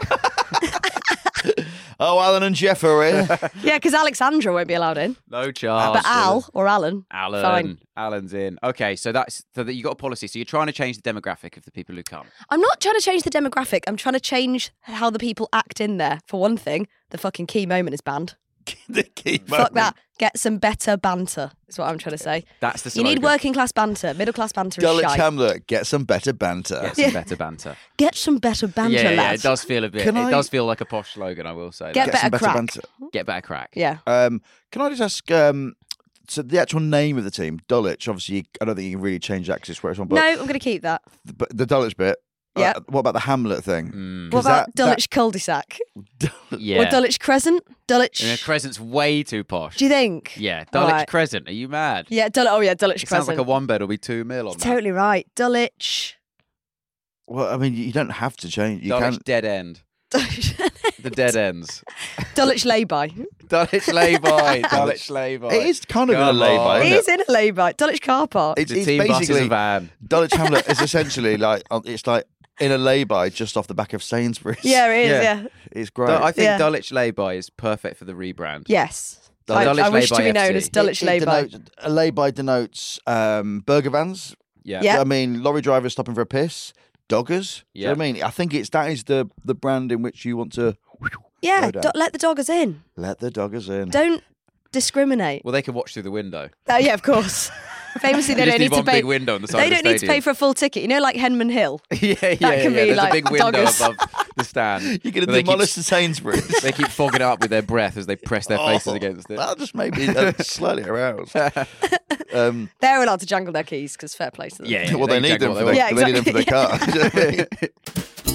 Speaker 6: Oh, Alan and Jeff are here.
Speaker 5: Yeah, because Alexandra won't be allowed in.
Speaker 3: No chance.
Speaker 5: But Al or Alan,
Speaker 3: Alan.
Speaker 5: fine.
Speaker 3: Alan's in. Okay, so that you got a policy. So you're trying to change the demographic of the people who come.
Speaker 5: I'm not trying to change the demographic. I'm trying to change how the people act in there. For one thing, the fucking key moment is banned.
Speaker 6: The key
Speaker 5: Fuck
Speaker 6: moment.
Speaker 5: that. Get some better banter, is what I'm trying to say.
Speaker 3: That's the
Speaker 5: You
Speaker 3: slogan.
Speaker 5: need working class banter. Middle class banter is
Speaker 6: Dulwich
Speaker 5: shite.
Speaker 6: Hamlet, get some better banter.
Speaker 3: Get some better banter.
Speaker 5: Get some better banter,
Speaker 3: yeah,
Speaker 5: lads.
Speaker 3: it does feel a bit.
Speaker 6: Can
Speaker 3: It
Speaker 6: I-
Speaker 3: does feel like a posh slogan. I will say.
Speaker 5: Get
Speaker 3: that.
Speaker 6: Get some
Speaker 5: better
Speaker 6: better
Speaker 5: crack.
Speaker 6: banter.
Speaker 3: Get better crack.
Speaker 5: Yeah.
Speaker 6: Can I just ask? So the actual name of the team, Dulwich. Obviously, I don't think you can really change that because it's where it's on. But
Speaker 5: No, I'm going to keep that.
Speaker 6: the Dulwich bit.
Speaker 5: Yeah.
Speaker 6: What about the Hamlet thing?
Speaker 3: Mm.
Speaker 6: 'Cause
Speaker 5: What about
Speaker 6: that-
Speaker 5: Dulwich cul-de-sac?
Speaker 3: Yeah.
Speaker 5: Or Dulwich Crescent? Dulwich...
Speaker 3: And the Crescent's way too posh.
Speaker 5: Do you think?
Speaker 3: Yeah, Dulwich
Speaker 5: Alright.
Speaker 3: Crescent. Are you mad?
Speaker 5: Yeah, Dulwich
Speaker 3: It sounds
Speaker 5: Crescent.
Speaker 3: like a one bed will be 2 mil on that.
Speaker 5: Totally right. Dulwich...
Speaker 6: Well, I mean, you don't have to change. You
Speaker 3: Dulwich
Speaker 6: can.
Speaker 3: dead end. The dead ends.
Speaker 5: Dulwich lay-by.
Speaker 3: Dulwich lay-by. Dulwich lay-by.
Speaker 6: It is kind of in a
Speaker 3: Come
Speaker 6: lay-by.
Speaker 3: on.
Speaker 5: It
Speaker 6: Isn't
Speaker 5: is in a lay-by. Dulwich car park.
Speaker 6: It's
Speaker 3: The team bus is a
Speaker 6: basically
Speaker 3: van.
Speaker 6: Dulwich Hamlet is essentially like it's like in a lay-by just off the back of Sainsbury's.
Speaker 5: Yeah, it is,
Speaker 3: Yeah.
Speaker 5: yeah.
Speaker 6: It's great.
Speaker 3: I think
Speaker 5: Yeah.
Speaker 3: Dulwich lay-by is perfect for the rebrand.
Speaker 5: Yes.
Speaker 3: Dulwich
Speaker 5: I wish to
Speaker 3: lay-by
Speaker 5: be known
Speaker 3: FC.
Speaker 5: as Dulwich lay-by.
Speaker 6: A lay-by denotes burger vans.
Speaker 3: Yeah.
Speaker 5: Yeah.
Speaker 6: I mean, lorry drivers stopping for a piss, doggers. Do you know what I mean? I think that is the brand in which you want to
Speaker 5: Yeah,
Speaker 6: Go down.
Speaker 5: let the doggers in.
Speaker 6: let the doggers in.
Speaker 5: Don't discriminate.
Speaker 3: Well, they can watch through the window.
Speaker 5: Yeah, of course. Famously, they
Speaker 3: You just
Speaker 5: don't
Speaker 3: need
Speaker 5: need to
Speaker 3: one
Speaker 5: pay.
Speaker 3: big window on the side
Speaker 5: They
Speaker 3: of the
Speaker 5: don't need to pay
Speaker 3: stadium.
Speaker 5: for a full ticket. You know, like Henman Hill.
Speaker 3: yeah.
Speaker 5: can be
Speaker 3: There's
Speaker 5: like
Speaker 3: a big window
Speaker 5: doggers.
Speaker 3: above the stand.
Speaker 6: You're going to
Speaker 3: But they
Speaker 6: demolish
Speaker 3: keep-
Speaker 6: the Sainsbury's.
Speaker 3: They keep fogging it up with their breath as they press their faces against it.
Speaker 6: That just made me slightly aroused.
Speaker 5: They're allowed to jangle their keys because fair play to them.
Speaker 3: Yeah,
Speaker 6: Well, they need them for their,
Speaker 5: Yeah,
Speaker 6: they need them for their car.
Speaker 5: exactly.
Speaker 6: Do you know what I mean?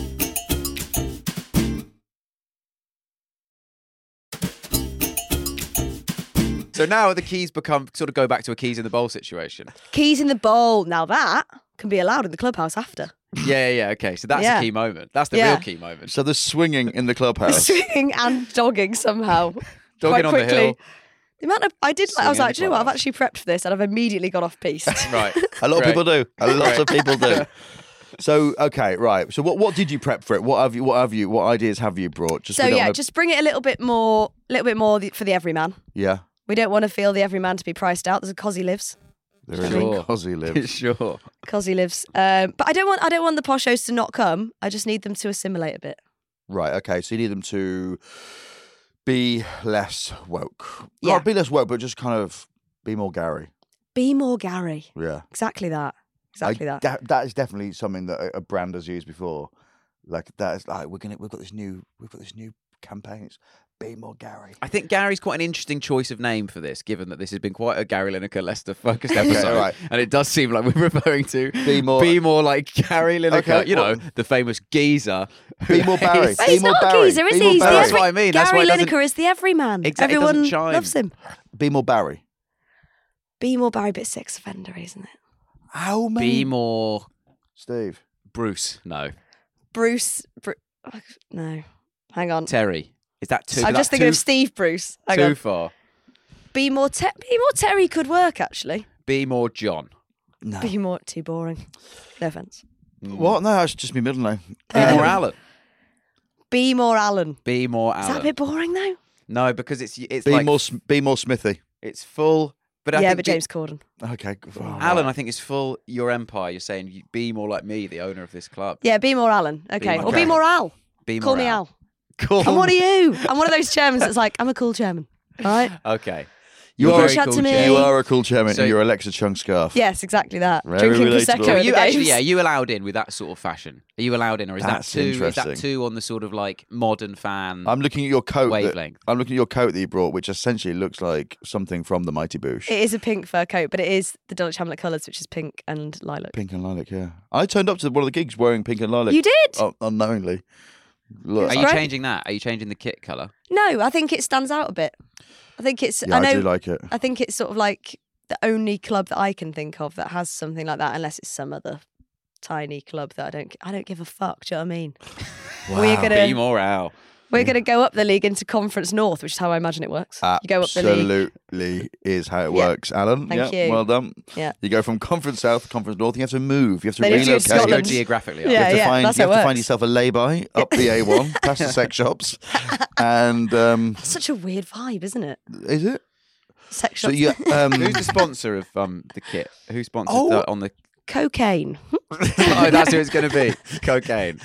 Speaker 3: So now the keys sort of go back to a keys in the bowl situation.
Speaker 5: Keys in the bowl. Now that can be allowed in the clubhouse after.
Speaker 3: Yeah. Okay, so that's
Speaker 5: Yeah.
Speaker 3: a key moment. That's the
Speaker 5: Yeah.
Speaker 3: real key moment.
Speaker 6: So there's swinging in the clubhouse.
Speaker 5: Swinging and dogging somehow.
Speaker 3: Dogging
Speaker 5: Quite
Speaker 3: on the
Speaker 5: quickly.
Speaker 3: hill.
Speaker 5: The amount of I was
Speaker 3: Swinging
Speaker 5: like, do you know what? I've
Speaker 3: playoffs.
Speaker 5: actually prepped for this, and I've immediately got off piste.
Speaker 3: Right.
Speaker 6: A lot of
Speaker 3: Great.
Speaker 6: people do. A lot of people do. So okay, right. So what did you prep for it? What ideas have you brought? Just
Speaker 5: So
Speaker 6: we don't
Speaker 5: yeah,
Speaker 6: wanna-
Speaker 5: just bring it a little bit more for the everyman.
Speaker 6: yeah.
Speaker 5: We don't want to feel the everyman to be priced out. There's a Cosy lives.
Speaker 6: There is
Speaker 3: Sure.
Speaker 6: a Cosy lives.
Speaker 3: Sure.
Speaker 5: Cosy lives. But I don't want the poshos to not come. I just need them to assimilate a bit.
Speaker 6: Right. Okay. So you need them to be less woke.
Speaker 5: Yeah.
Speaker 6: Not be less woke, but just kind of be more Gary.
Speaker 5: Be more Gary.
Speaker 6: Yeah.
Speaker 5: Exactly that. Exactly that.
Speaker 6: That is definitely something that a brand has used before. Like that is like we've got this new campaign. It's be more Gary.
Speaker 3: I think Gary's quite an interesting choice of name for this, given that this has been quite a Gary Lineker Leicester focused episode,
Speaker 6: right.
Speaker 3: and it does seem like we're referring to
Speaker 6: Be more-
Speaker 3: like Gary Lineker.
Speaker 6: Okay,
Speaker 3: you know,
Speaker 6: well-
Speaker 3: the famous geezer.
Speaker 6: Be more Barry.
Speaker 5: But
Speaker 6: Be
Speaker 5: he's
Speaker 6: more
Speaker 5: not a
Speaker 6: Barry.
Speaker 5: geezer, is
Speaker 6: Be
Speaker 5: he?
Speaker 6: more
Speaker 5: He's the
Speaker 6: Barry.
Speaker 3: That's what I mean. That's
Speaker 5: Gary
Speaker 3: why it doesn't-
Speaker 5: Lineker is the everyman.
Speaker 3: Exactly, it doesn't
Speaker 5: Everyone
Speaker 3: chime.
Speaker 5: loves him.
Speaker 6: Be more Barry.
Speaker 5: Be more Barry, bit sex offender, isn't it?
Speaker 6: How many?
Speaker 3: Be more
Speaker 6: Steve.
Speaker 3: Bruce. No,
Speaker 5: No. Hang on.
Speaker 3: Terry. Is that too?
Speaker 5: I'm
Speaker 3: that's
Speaker 5: just thinking
Speaker 3: too,
Speaker 5: of Steve Bruce. Hang
Speaker 3: too
Speaker 5: on.
Speaker 3: far.
Speaker 5: Be more Terry could work, actually.
Speaker 3: Be more John.
Speaker 6: No.
Speaker 5: Be more too boring. No offence.
Speaker 6: What? No, that's just my middle name.
Speaker 3: Be more Alan.
Speaker 5: Be more Alan.
Speaker 3: Be more
Speaker 5: Is
Speaker 3: Alan.
Speaker 5: that a bit boring though?
Speaker 3: No, because it's
Speaker 6: Be
Speaker 3: like
Speaker 6: more Smithy.
Speaker 3: it's full. But I
Speaker 5: Yeah,
Speaker 3: think
Speaker 5: but James Corden.
Speaker 6: Okay.
Speaker 3: Alan, I think is full. Your empire. You're saying you be more like me, the owner of this club.
Speaker 5: Yeah, be more Alan. Okay.
Speaker 3: more
Speaker 5: Or be
Speaker 6: Alan.
Speaker 5: more Al.
Speaker 3: Be
Speaker 5: Call
Speaker 3: more
Speaker 5: me Al.
Speaker 3: Cool.
Speaker 5: And what are you? I'm one of those chairmen that's like, I'm a cool chairman. All right?
Speaker 3: Okay.
Speaker 6: You
Speaker 3: You're
Speaker 6: are
Speaker 3: a
Speaker 5: Push
Speaker 3: very
Speaker 5: out
Speaker 3: cool
Speaker 5: to me.
Speaker 3: chair.
Speaker 6: You are a cool chairman
Speaker 3: So-
Speaker 6: in your Alexa Chung scarf.
Speaker 5: Yes, exactly that.
Speaker 6: Very
Speaker 5: Drinking
Speaker 6: relatable.
Speaker 5: Prosecco
Speaker 3: So are
Speaker 5: at
Speaker 3: you
Speaker 5: the
Speaker 3: actually,
Speaker 5: games.
Speaker 3: yeah, are you allowed in with that sort of fashion? Are you allowed in, or is
Speaker 6: That's
Speaker 3: that too? Is
Speaker 6: interesting.
Speaker 3: that too on the sort of like modern fan?
Speaker 6: I'm looking at your coat.
Speaker 3: Wavelength.
Speaker 6: I'm looking at your coat that you brought, which essentially looks like something from the Mighty Boosh.
Speaker 5: It is a pink fur coat, but it is the Dulwich Hamlet colours, which is pink and lilac.
Speaker 6: Pink and lilac, yeah. I turned up to one of the gigs wearing pink and lilac.
Speaker 5: You did?
Speaker 6: Unknowingly. Look,
Speaker 3: Are you
Speaker 5: great.
Speaker 3: changing that? Are you changing the kit colour?
Speaker 5: No, I think it stands out a bit. I think it's.
Speaker 6: yeah,
Speaker 5: I know.
Speaker 6: do like it.
Speaker 5: I think it's sort of like the only club that I can think of that has something like that, unless it's some other tiny club that I don't give a fuck. Do you know what I mean?
Speaker 3: Be more Al.
Speaker 5: We're gonna go up the league into Conference North, which is how I imagine it works. You go up the league.
Speaker 6: Absolutely is how it
Speaker 5: Yeah.
Speaker 6: works, Alan.
Speaker 5: Thank
Speaker 6: yeah,
Speaker 5: you.
Speaker 6: well done.
Speaker 5: Yeah.
Speaker 6: You go from Conference South, Conference North. You have to move. You have to
Speaker 5: They do
Speaker 6: relocate.
Speaker 5: Scotland.
Speaker 3: Go geographically.
Speaker 5: Yeah.
Speaker 6: You have to find,
Speaker 5: that's
Speaker 6: you
Speaker 5: how
Speaker 6: have
Speaker 5: it
Speaker 6: to find
Speaker 5: works.
Speaker 6: yourself a lay-by up the A1, past the sex shops, and
Speaker 5: It's such a weird vibe, isn't it?
Speaker 6: is it?
Speaker 5: Sex
Speaker 6: So
Speaker 5: shops.
Speaker 6: you
Speaker 3: Who's the sponsor of the kit? Who sponsors
Speaker 6: Oh.
Speaker 3: on the?
Speaker 5: Cocaine.
Speaker 3: Oh, that's who it's going to be. Cocaine.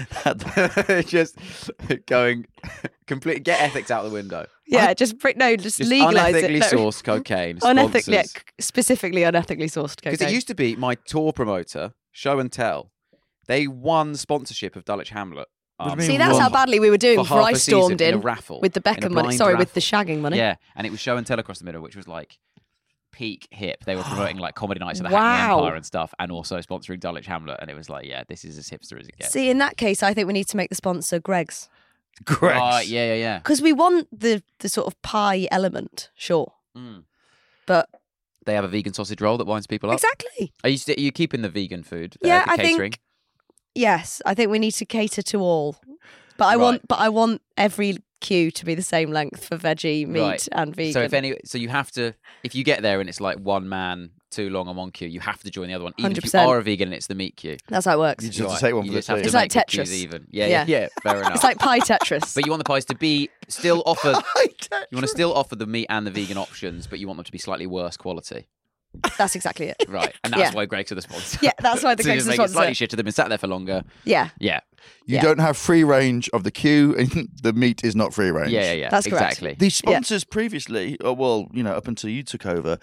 Speaker 3: Just going complete. Get ethics out the window.
Speaker 5: Yeah, just legalise
Speaker 3: Just
Speaker 5: it.
Speaker 3: unethically
Speaker 5: No.
Speaker 3: sourced cocaine.
Speaker 5: Unethically, yeah,
Speaker 3: sponsors.
Speaker 5: specifically unethically sourced cocaine.
Speaker 3: Because it used to be my tour promoter, Show and Tell. They won sponsorship of Dulwich Hamlet.
Speaker 6: What do you
Speaker 5: See,
Speaker 6: mean
Speaker 5: that's
Speaker 6: won?
Speaker 5: how badly we were doing
Speaker 3: for
Speaker 5: before
Speaker 3: half
Speaker 5: I
Speaker 3: a season
Speaker 5: stormed
Speaker 3: in a
Speaker 5: in
Speaker 3: raffle,
Speaker 5: with the
Speaker 3: in a
Speaker 5: Beckham money.
Speaker 3: blind
Speaker 5: Sorry, with the
Speaker 3: raffle.
Speaker 5: shagging money.
Speaker 3: Yeah, and it was Show and Tell across the middle, which was like peak hip. They were promoting like comedy nights at the
Speaker 5: Wow.
Speaker 3: Hackney Empire and stuff, and also sponsoring Dulwich Hamlet. And it was like, yeah, this is as hipster as it gets.
Speaker 5: See, in that case, I think we need to make the sponsor Greg's.
Speaker 6: Correct.
Speaker 3: Right, yeah.
Speaker 5: Because we want the sort of pie element, sure.
Speaker 3: Mm.
Speaker 5: But
Speaker 3: They have a vegan sausage roll that winds people up.
Speaker 5: exactly.
Speaker 3: Are you keeping the vegan food?
Speaker 5: Yeah,
Speaker 3: the
Speaker 5: I think-
Speaker 3: catering?
Speaker 5: Yes, I think we need to cater to all. But I want every queue to be the same length for veggie, meat,
Speaker 3: Right.
Speaker 5: and vegan.
Speaker 3: So you have to, if you get there and it's like one man too long on one queue, you have to join the other one. Even if you
Speaker 5: 100%.
Speaker 3: are a vegan and it's the meat queue.
Speaker 5: That's how it works.
Speaker 6: You just have
Speaker 3: Right.
Speaker 6: to take one
Speaker 3: You
Speaker 6: for the
Speaker 3: just have
Speaker 6: team.
Speaker 3: to
Speaker 5: It's like
Speaker 3: make the queues
Speaker 5: Tetris.
Speaker 3: even.
Speaker 5: Yeah.
Speaker 3: Yeah, fair enough.
Speaker 5: It's like pie Tetris.
Speaker 3: But you want the pies to be still offer. You want to still offer the meat and the vegan options, but you want them to be slightly worse quality.
Speaker 5: That's exactly it.
Speaker 3: Right. And that's
Speaker 5: Yeah.
Speaker 3: why Greg's are the sponsor.
Speaker 5: Yeah, that's why the
Speaker 3: So
Speaker 5: Greg's
Speaker 3: just
Speaker 5: are the
Speaker 3: make it slightly
Speaker 5: sponsor.
Speaker 3: shitter. They've been sat there for longer.
Speaker 5: Yeah,
Speaker 3: Yeah.
Speaker 6: You
Speaker 5: Yeah.
Speaker 6: don't have free range of the queue, and the meat is not free range.
Speaker 3: Yeah.
Speaker 5: That's correct.
Speaker 3: exactly.
Speaker 6: The sponsors previously, up until you took over,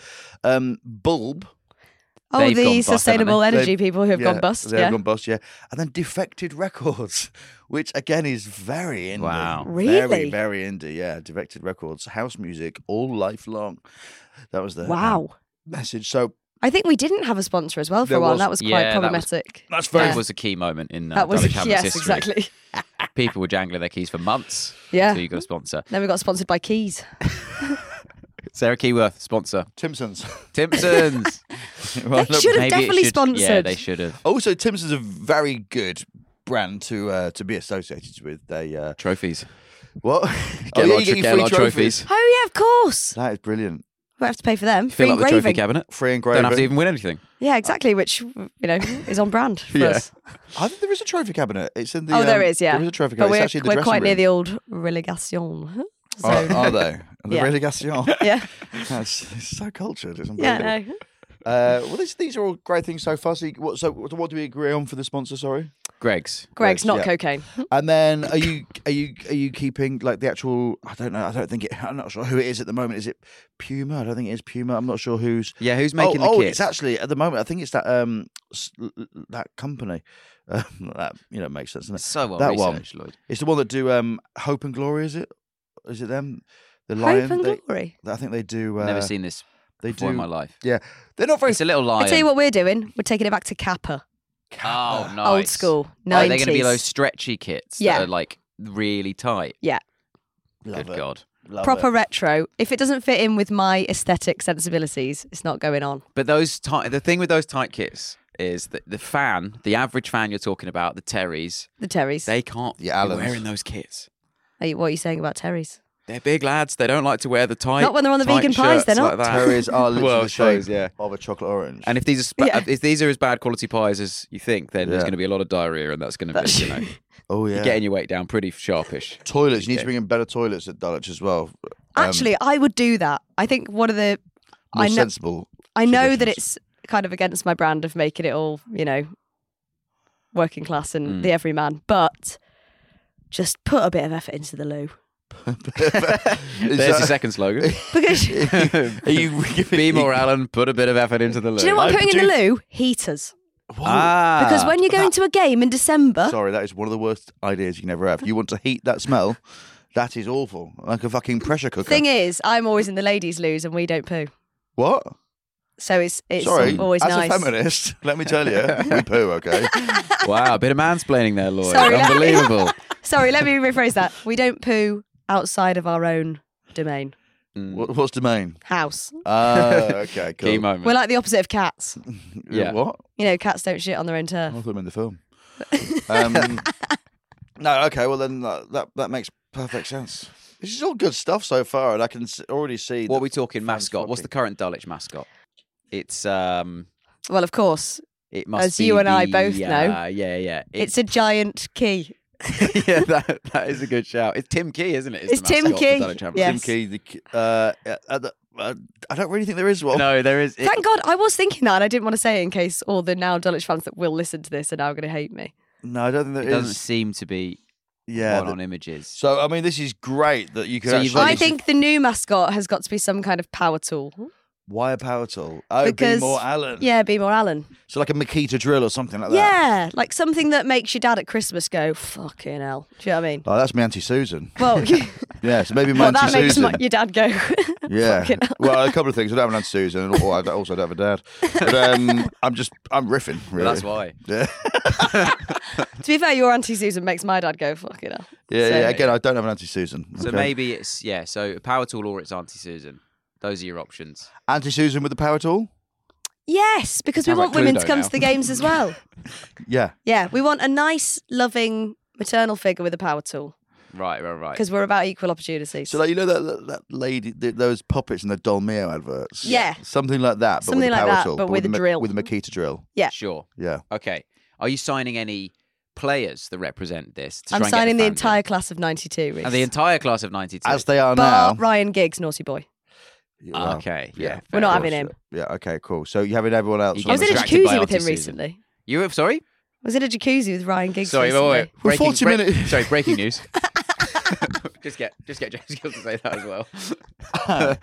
Speaker 6: Bulb.
Speaker 5: Oh,
Speaker 3: They've gone
Speaker 5: the
Speaker 3: bust, haven't
Speaker 5: sustainable
Speaker 3: they?
Speaker 5: energy people who have
Speaker 6: yeah,
Speaker 5: gone bust.
Speaker 6: They've
Speaker 5: Yeah.
Speaker 6: gone bust, yeah. And then Defected Records, which again is very indie.
Speaker 3: Wow.
Speaker 6: Very,
Speaker 5: Really?
Speaker 6: very indie, yeah. Defected Records, house music all lifelong. That was the
Speaker 5: Wow.
Speaker 6: message. So
Speaker 5: I think we didn't have a sponsor as well for
Speaker 6: There
Speaker 5: a while.
Speaker 6: was-
Speaker 5: That was
Speaker 3: Yeah,
Speaker 5: quite
Speaker 3: that was-
Speaker 5: problematic.
Speaker 6: that's very
Speaker 3: That was a key moment in
Speaker 5: That was
Speaker 3: Dulwich Hamlet's
Speaker 5: yes,
Speaker 3: history.
Speaker 5: exactly.
Speaker 3: People were jangling their keys for months
Speaker 5: Yeah.
Speaker 3: until you got a sponsor.
Speaker 5: Then we got sponsored by Keys.
Speaker 3: Sarah Keyworth, sponsor.
Speaker 6: Timson's.
Speaker 3: Timpsons.
Speaker 6: Well,
Speaker 5: They should have
Speaker 3: Maybe it
Speaker 5: definitely
Speaker 3: should-
Speaker 5: sponsored.
Speaker 3: Yeah, they should have.
Speaker 6: Also, Timson's a very good brand to be associated with. They
Speaker 3: Trophies.
Speaker 6: what?
Speaker 3: Get a lot
Speaker 6: you
Speaker 3: of
Speaker 6: get your free
Speaker 3: trophies.
Speaker 5: Oh yeah, of course.
Speaker 6: That is brilliant.
Speaker 5: won't have to pay for them.
Speaker 3: Fill
Speaker 5: Free
Speaker 3: up the trophy
Speaker 5: engraving.
Speaker 3: cabinet.
Speaker 6: Free engraving.
Speaker 3: Don't have to even win anything.
Speaker 5: Yeah, exactly. Which is on brand for
Speaker 6: Yeah.
Speaker 5: us.
Speaker 6: I think there is a trophy cabinet. It's in the.
Speaker 5: There is. Yeah,
Speaker 6: There is a trophy
Speaker 5: but
Speaker 6: cabinet. It's actually in the
Speaker 5: we're
Speaker 6: dressing
Speaker 5: quite near
Speaker 6: room.
Speaker 5: the old relegation. So,
Speaker 6: Are they? The
Speaker 5: Yeah.
Speaker 6: relegation.
Speaker 5: yeah,
Speaker 6: It's so cultured. It's
Speaker 5: yeah.
Speaker 6: unbelievable.
Speaker 5: No.
Speaker 6: Well, these are all great things so far. So what do we agree on for the sponsor? Sorry.
Speaker 5: Greg's not
Speaker 6: yeah.
Speaker 5: cocaine.
Speaker 6: And then are you keeping like the actual? I don't know. I'm not sure who it is at the moment. Is it Puma? I don't think it is Puma. I'm not sure who's.
Speaker 3: Yeah, who's making the
Speaker 6: kits?
Speaker 3: kits?
Speaker 6: It's actually at the moment. I think it's that that company. That makes sense. Doesn't it?
Speaker 3: So well
Speaker 6: That
Speaker 3: researched, Lloyd.
Speaker 6: It's the one that do Hope and Glory. Is it? Is it them? The Lion.
Speaker 5: Hope and Glory.
Speaker 6: I think they do.
Speaker 3: Never seen this
Speaker 6: They
Speaker 3: before
Speaker 6: do
Speaker 3: in my life.
Speaker 6: Yeah, they're not very.
Speaker 3: It's a little lion.
Speaker 5: I tell you what we're doing. We're taking it back to Kappa.
Speaker 3: Oh, nice.
Speaker 5: Old school. 90s.
Speaker 3: Are they going to be those stretchy kits
Speaker 5: Yeah.
Speaker 3: that are like really tight?
Speaker 5: Yeah.
Speaker 6: Love
Speaker 3: Good
Speaker 6: it.
Speaker 3: God.
Speaker 6: Love
Speaker 5: Proper
Speaker 6: it.
Speaker 5: retro. If it doesn't fit in with my aesthetic sensibilities, it's not going on.
Speaker 3: But those the thing with those tight kits is that the average fan you're talking about, the Terrys,
Speaker 5: The Terrys.
Speaker 3: they can't
Speaker 6: The
Speaker 3: be
Speaker 6: Allens.
Speaker 3: wearing those kits.
Speaker 5: What are you saying about Terrys?
Speaker 3: They're big lads. They don't like to wear the tight.
Speaker 5: Not when they're on the
Speaker 3: tight
Speaker 5: vegan pies, they're
Speaker 3: shirts
Speaker 5: not.
Speaker 3: Like that.
Speaker 6: Terriers are literally
Speaker 3: Well, I
Speaker 6: the shape
Speaker 3: suppose, yeah.
Speaker 6: of a chocolate orange.
Speaker 3: And if these are as bad quality pies as you think, then there's
Speaker 6: Yeah.
Speaker 3: going to be a lot of diarrhea, and that's going to be
Speaker 6: oh yeah,
Speaker 3: you're getting your weight down pretty sharpish.
Speaker 6: toilets. You need
Speaker 3: Okay.
Speaker 6: to bring in better toilets at Dulwich as well.
Speaker 5: Actually, I would do that. I think one of the
Speaker 6: more
Speaker 5: I know
Speaker 6: sensible.
Speaker 5: I know that
Speaker 6: suggestions.
Speaker 5: it's kind of against my brand of making it all, working class and
Speaker 3: Mm.
Speaker 5: the everyman, but just put a bit of effort into the loo.
Speaker 3: There's the second slogan.
Speaker 5: Because
Speaker 6: Are you
Speaker 3: Be more Alan. Put a bit of effort into the loo.
Speaker 5: do you know what I'm
Speaker 6: I
Speaker 5: putting in the
Speaker 6: do-
Speaker 5: loo? Heaters.
Speaker 3: Ah,
Speaker 5: Because when you're going to a game in December,
Speaker 6: Sorry, that is one of the worst ideas you can ever have. You want to heat that smell? That is awful. Like a fucking pressure cooker.
Speaker 5: thing is, I'm always in the ladies' loos and we don't poo.
Speaker 6: What?
Speaker 5: So it's
Speaker 6: Sorry,
Speaker 5: always
Speaker 6: as
Speaker 5: nice.
Speaker 6: a feminist, let me tell you, we poo, okay?
Speaker 3: wow, a bit of mansplaining there, Lloyd.
Speaker 5: Sorry,
Speaker 3: Unbelievable.
Speaker 5: Sorry, let me rephrase that. We don't poo outside of our own domain.
Speaker 6: What's domain?
Speaker 5: House.
Speaker 6: Okay, cool.
Speaker 3: Key moment.
Speaker 5: We're like the opposite of cats.
Speaker 3: Yeah.
Speaker 6: What?
Speaker 5: Cats don't shit on their own
Speaker 6: I
Speaker 5: turf.
Speaker 6: thought them in the film. No, okay, well then that makes perfect sense. This is all good stuff so far, and I can already see.
Speaker 3: What are
Speaker 6: that
Speaker 3: we talking
Speaker 6: fans
Speaker 3: mascot? What's the
Speaker 6: flocking.
Speaker 3: current Dulwich mascot? It's
Speaker 5: Well, of course,
Speaker 3: it must
Speaker 5: as
Speaker 3: be
Speaker 5: you and I
Speaker 3: the,
Speaker 5: both know.
Speaker 3: Yeah.
Speaker 5: it's a giant key.
Speaker 3: yeah, that is a good shout. It's Tim Key, isn't it?
Speaker 5: It's
Speaker 3: the
Speaker 5: Tim
Speaker 3: mascot for
Speaker 5: Key.
Speaker 3: Dulwich Hamlet.
Speaker 5: Yeah.
Speaker 6: Tim Key? I don't really think there is one.
Speaker 3: No, there is.
Speaker 5: Thank God, I was thinking that, and I didn't want to say it in case all the now Dulwich fans that will listen to this are now going to hate me.
Speaker 6: No, I don't think there
Speaker 3: It
Speaker 6: is.
Speaker 3: doesn't seem to be
Speaker 6: Yeah.
Speaker 3: one on images.
Speaker 6: So I mean, this is great that you can.
Speaker 3: So you've
Speaker 6: actually,
Speaker 3: got
Speaker 5: I think the new mascot has got to be some kind of power tool.
Speaker 6: why a power tool? Oh,
Speaker 5: Because-
Speaker 6: be more Alan.
Speaker 5: Yeah, be more Alan.
Speaker 6: So like a Makita drill or something like that.
Speaker 5: Yeah, like something that makes your dad at Christmas go, fucking hell. Do you know what I mean?
Speaker 6: Oh, that's my Auntie Susan.
Speaker 5: Well,
Speaker 6: Yeah, so maybe my
Speaker 5: well
Speaker 6: Auntie
Speaker 5: that makes
Speaker 6: Susan.
Speaker 5: your dad go,
Speaker 6: Yeah.
Speaker 5: fucking hell.
Speaker 6: Well, a couple of things. I don't have an Auntie Susan, or I also don't have a dad. But I'm riffing. Really.
Speaker 3: Well, that's why.
Speaker 6: Yeah.
Speaker 5: To be fair, your Auntie Susan makes my dad go, fucking hell.
Speaker 6: Yeah,
Speaker 5: So-
Speaker 6: yeah. Again, I don't have an Auntie Susan.
Speaker 3: So
Speaker 6: okay?
Speaker 3: maybe it's so a power tool or it's Auntie Susan. Those are your options.
Speaker 6: Auntie Susan with the power tool.
Speaker 5: Yes, because we
Speaker 3: Sound
Speaker 5: want
Speaker 3: like
Speaker 5: women
Speaker 3: Cluedo
Speaker 5: to come
Speaker 3: now.
Speaker 5: to the games as well.
Speaker 6: Yeah.
Speaker 5: Yeah, we want a nice, loving maternal figure with a power tool
Speaker 3: Right.
Speaker 5: because we're about equal opportunities.
Speaker 6: So like that lady, those puppets in the Dolmio adverts.
Speaker 5: Yeah.
Speaker 6: Something like that. But
Speaker 5: Something
Speaker 6: with a
Speaker 5: like
Speaker 6: power
Speaker 5: that,
Speaker 6: tool,
Speaker 5: but with a
Speaker 6: Ma-
Speaker 5: drill.
Speaker 6: With a Makita drill.
Speaker 5: yeah,
Speaker 3: Sure.
Speaker 6: Yeah.
Speaker 3: Okay. Are you signing any players that represent this? To
Speaker 5: I'm
Speaker 3: try and get
Speaker 5: signing the
Speaker 3: fan
Speaker 5: entire
Speaker 3: vote?
Speaker 5: class of 92, Reece.
Speaker 3: and the entire class of 92.
Speaker 6: As they are
Speaker 5: Bar
Speaker 6: now.
Speaker 5: Ryan Giggs, naughty boy.
Speaker 6: Yeah,
Speaker 3: Okay.
Speaker 6: yeah.
Speaker 3: Yeah.
Speaker 5: We're not having
Speaker 6: Of
Speaker 5: him.
Speaker 6: course. Yeah. Okay. Cool. So you're having everyone else.
Speaker 3: You
Speaker 5: I was in a
Speaker 3: distracted by
Speaker 5: jacuzzi with
Speaker 3: Auntie
Speaker 5: him
Speaker 3: Susan.
Speaker 5: recently.
Speaker 3: You were sorry?
Speaker 5: I was in a jacuzzi with Ryan Giggs
Speaker 3: Sorry.
Speaker 5: recently.
Speaker 3: Wait.
Speaker 6: We're
Speaker 3: Breaking,
Speaker 6: 40 minutes.
Speaker 3: Sorry. Breaking news. just get James Gill to say that as well.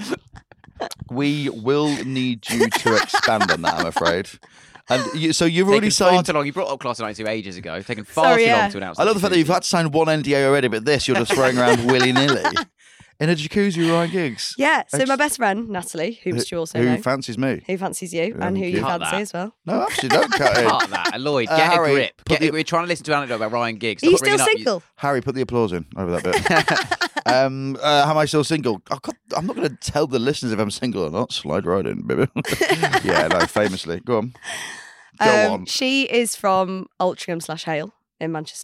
Speaker 6: We will need you to expand on that, I'm afraid. And so you've already
Speaker 3: Taken far
Speaker 6: signed.
Speaker 3: too long. You brought up Class of 92 ages ago. Taken far
Speaker 5: Sorry,
Speaker 3: too
Speaker 5: yeah.
Speaker 3: long to announce.
Speaker 6: I love the fact that you've had to sign one NDA already, but this you're just throwing around willy nilly in a jacuzzi with Ryan Giggs.
Speaker 5: Yeah, so my best friend, Natalie, whom you also
Speaker 6: who
Speaker 5: know,
Speaker 6: fancies me?
Speaker 5: who fancies you
Speaker 6: Yeah,
Speaker 5: and who
Speaker 6: thank
Speaker 5: you
Speaker 6: you.
Speaker 3: Cut
Speaker 5: fancy
Speaker 3: that.
Speaker 5: as well.
Speaker 6: No, absolutely don't cut it.
Speaker 3: Cut that, Lloyd. Get
Speaker 6: Harry,
Speaker 3: a grip.
Speaker 6: put the-
Speaker 3: We're trying to listen to an anecdote about Ryan Giggs.
Speaker 5: Are you
Speaker 3: Stop bringing
Speaker 5: still
Speaker 3: up-
Speaker 5: single?
Speaker 6: Harry, put the applause in over that bit. How am I still single? Oh, God, I'm not going to tell the listeners if I'm single or not. Slide right in, baby. Yeah, no, famously. Go on. Go on.
Speaker 5: She is from Altrincham /Hale in Manchester.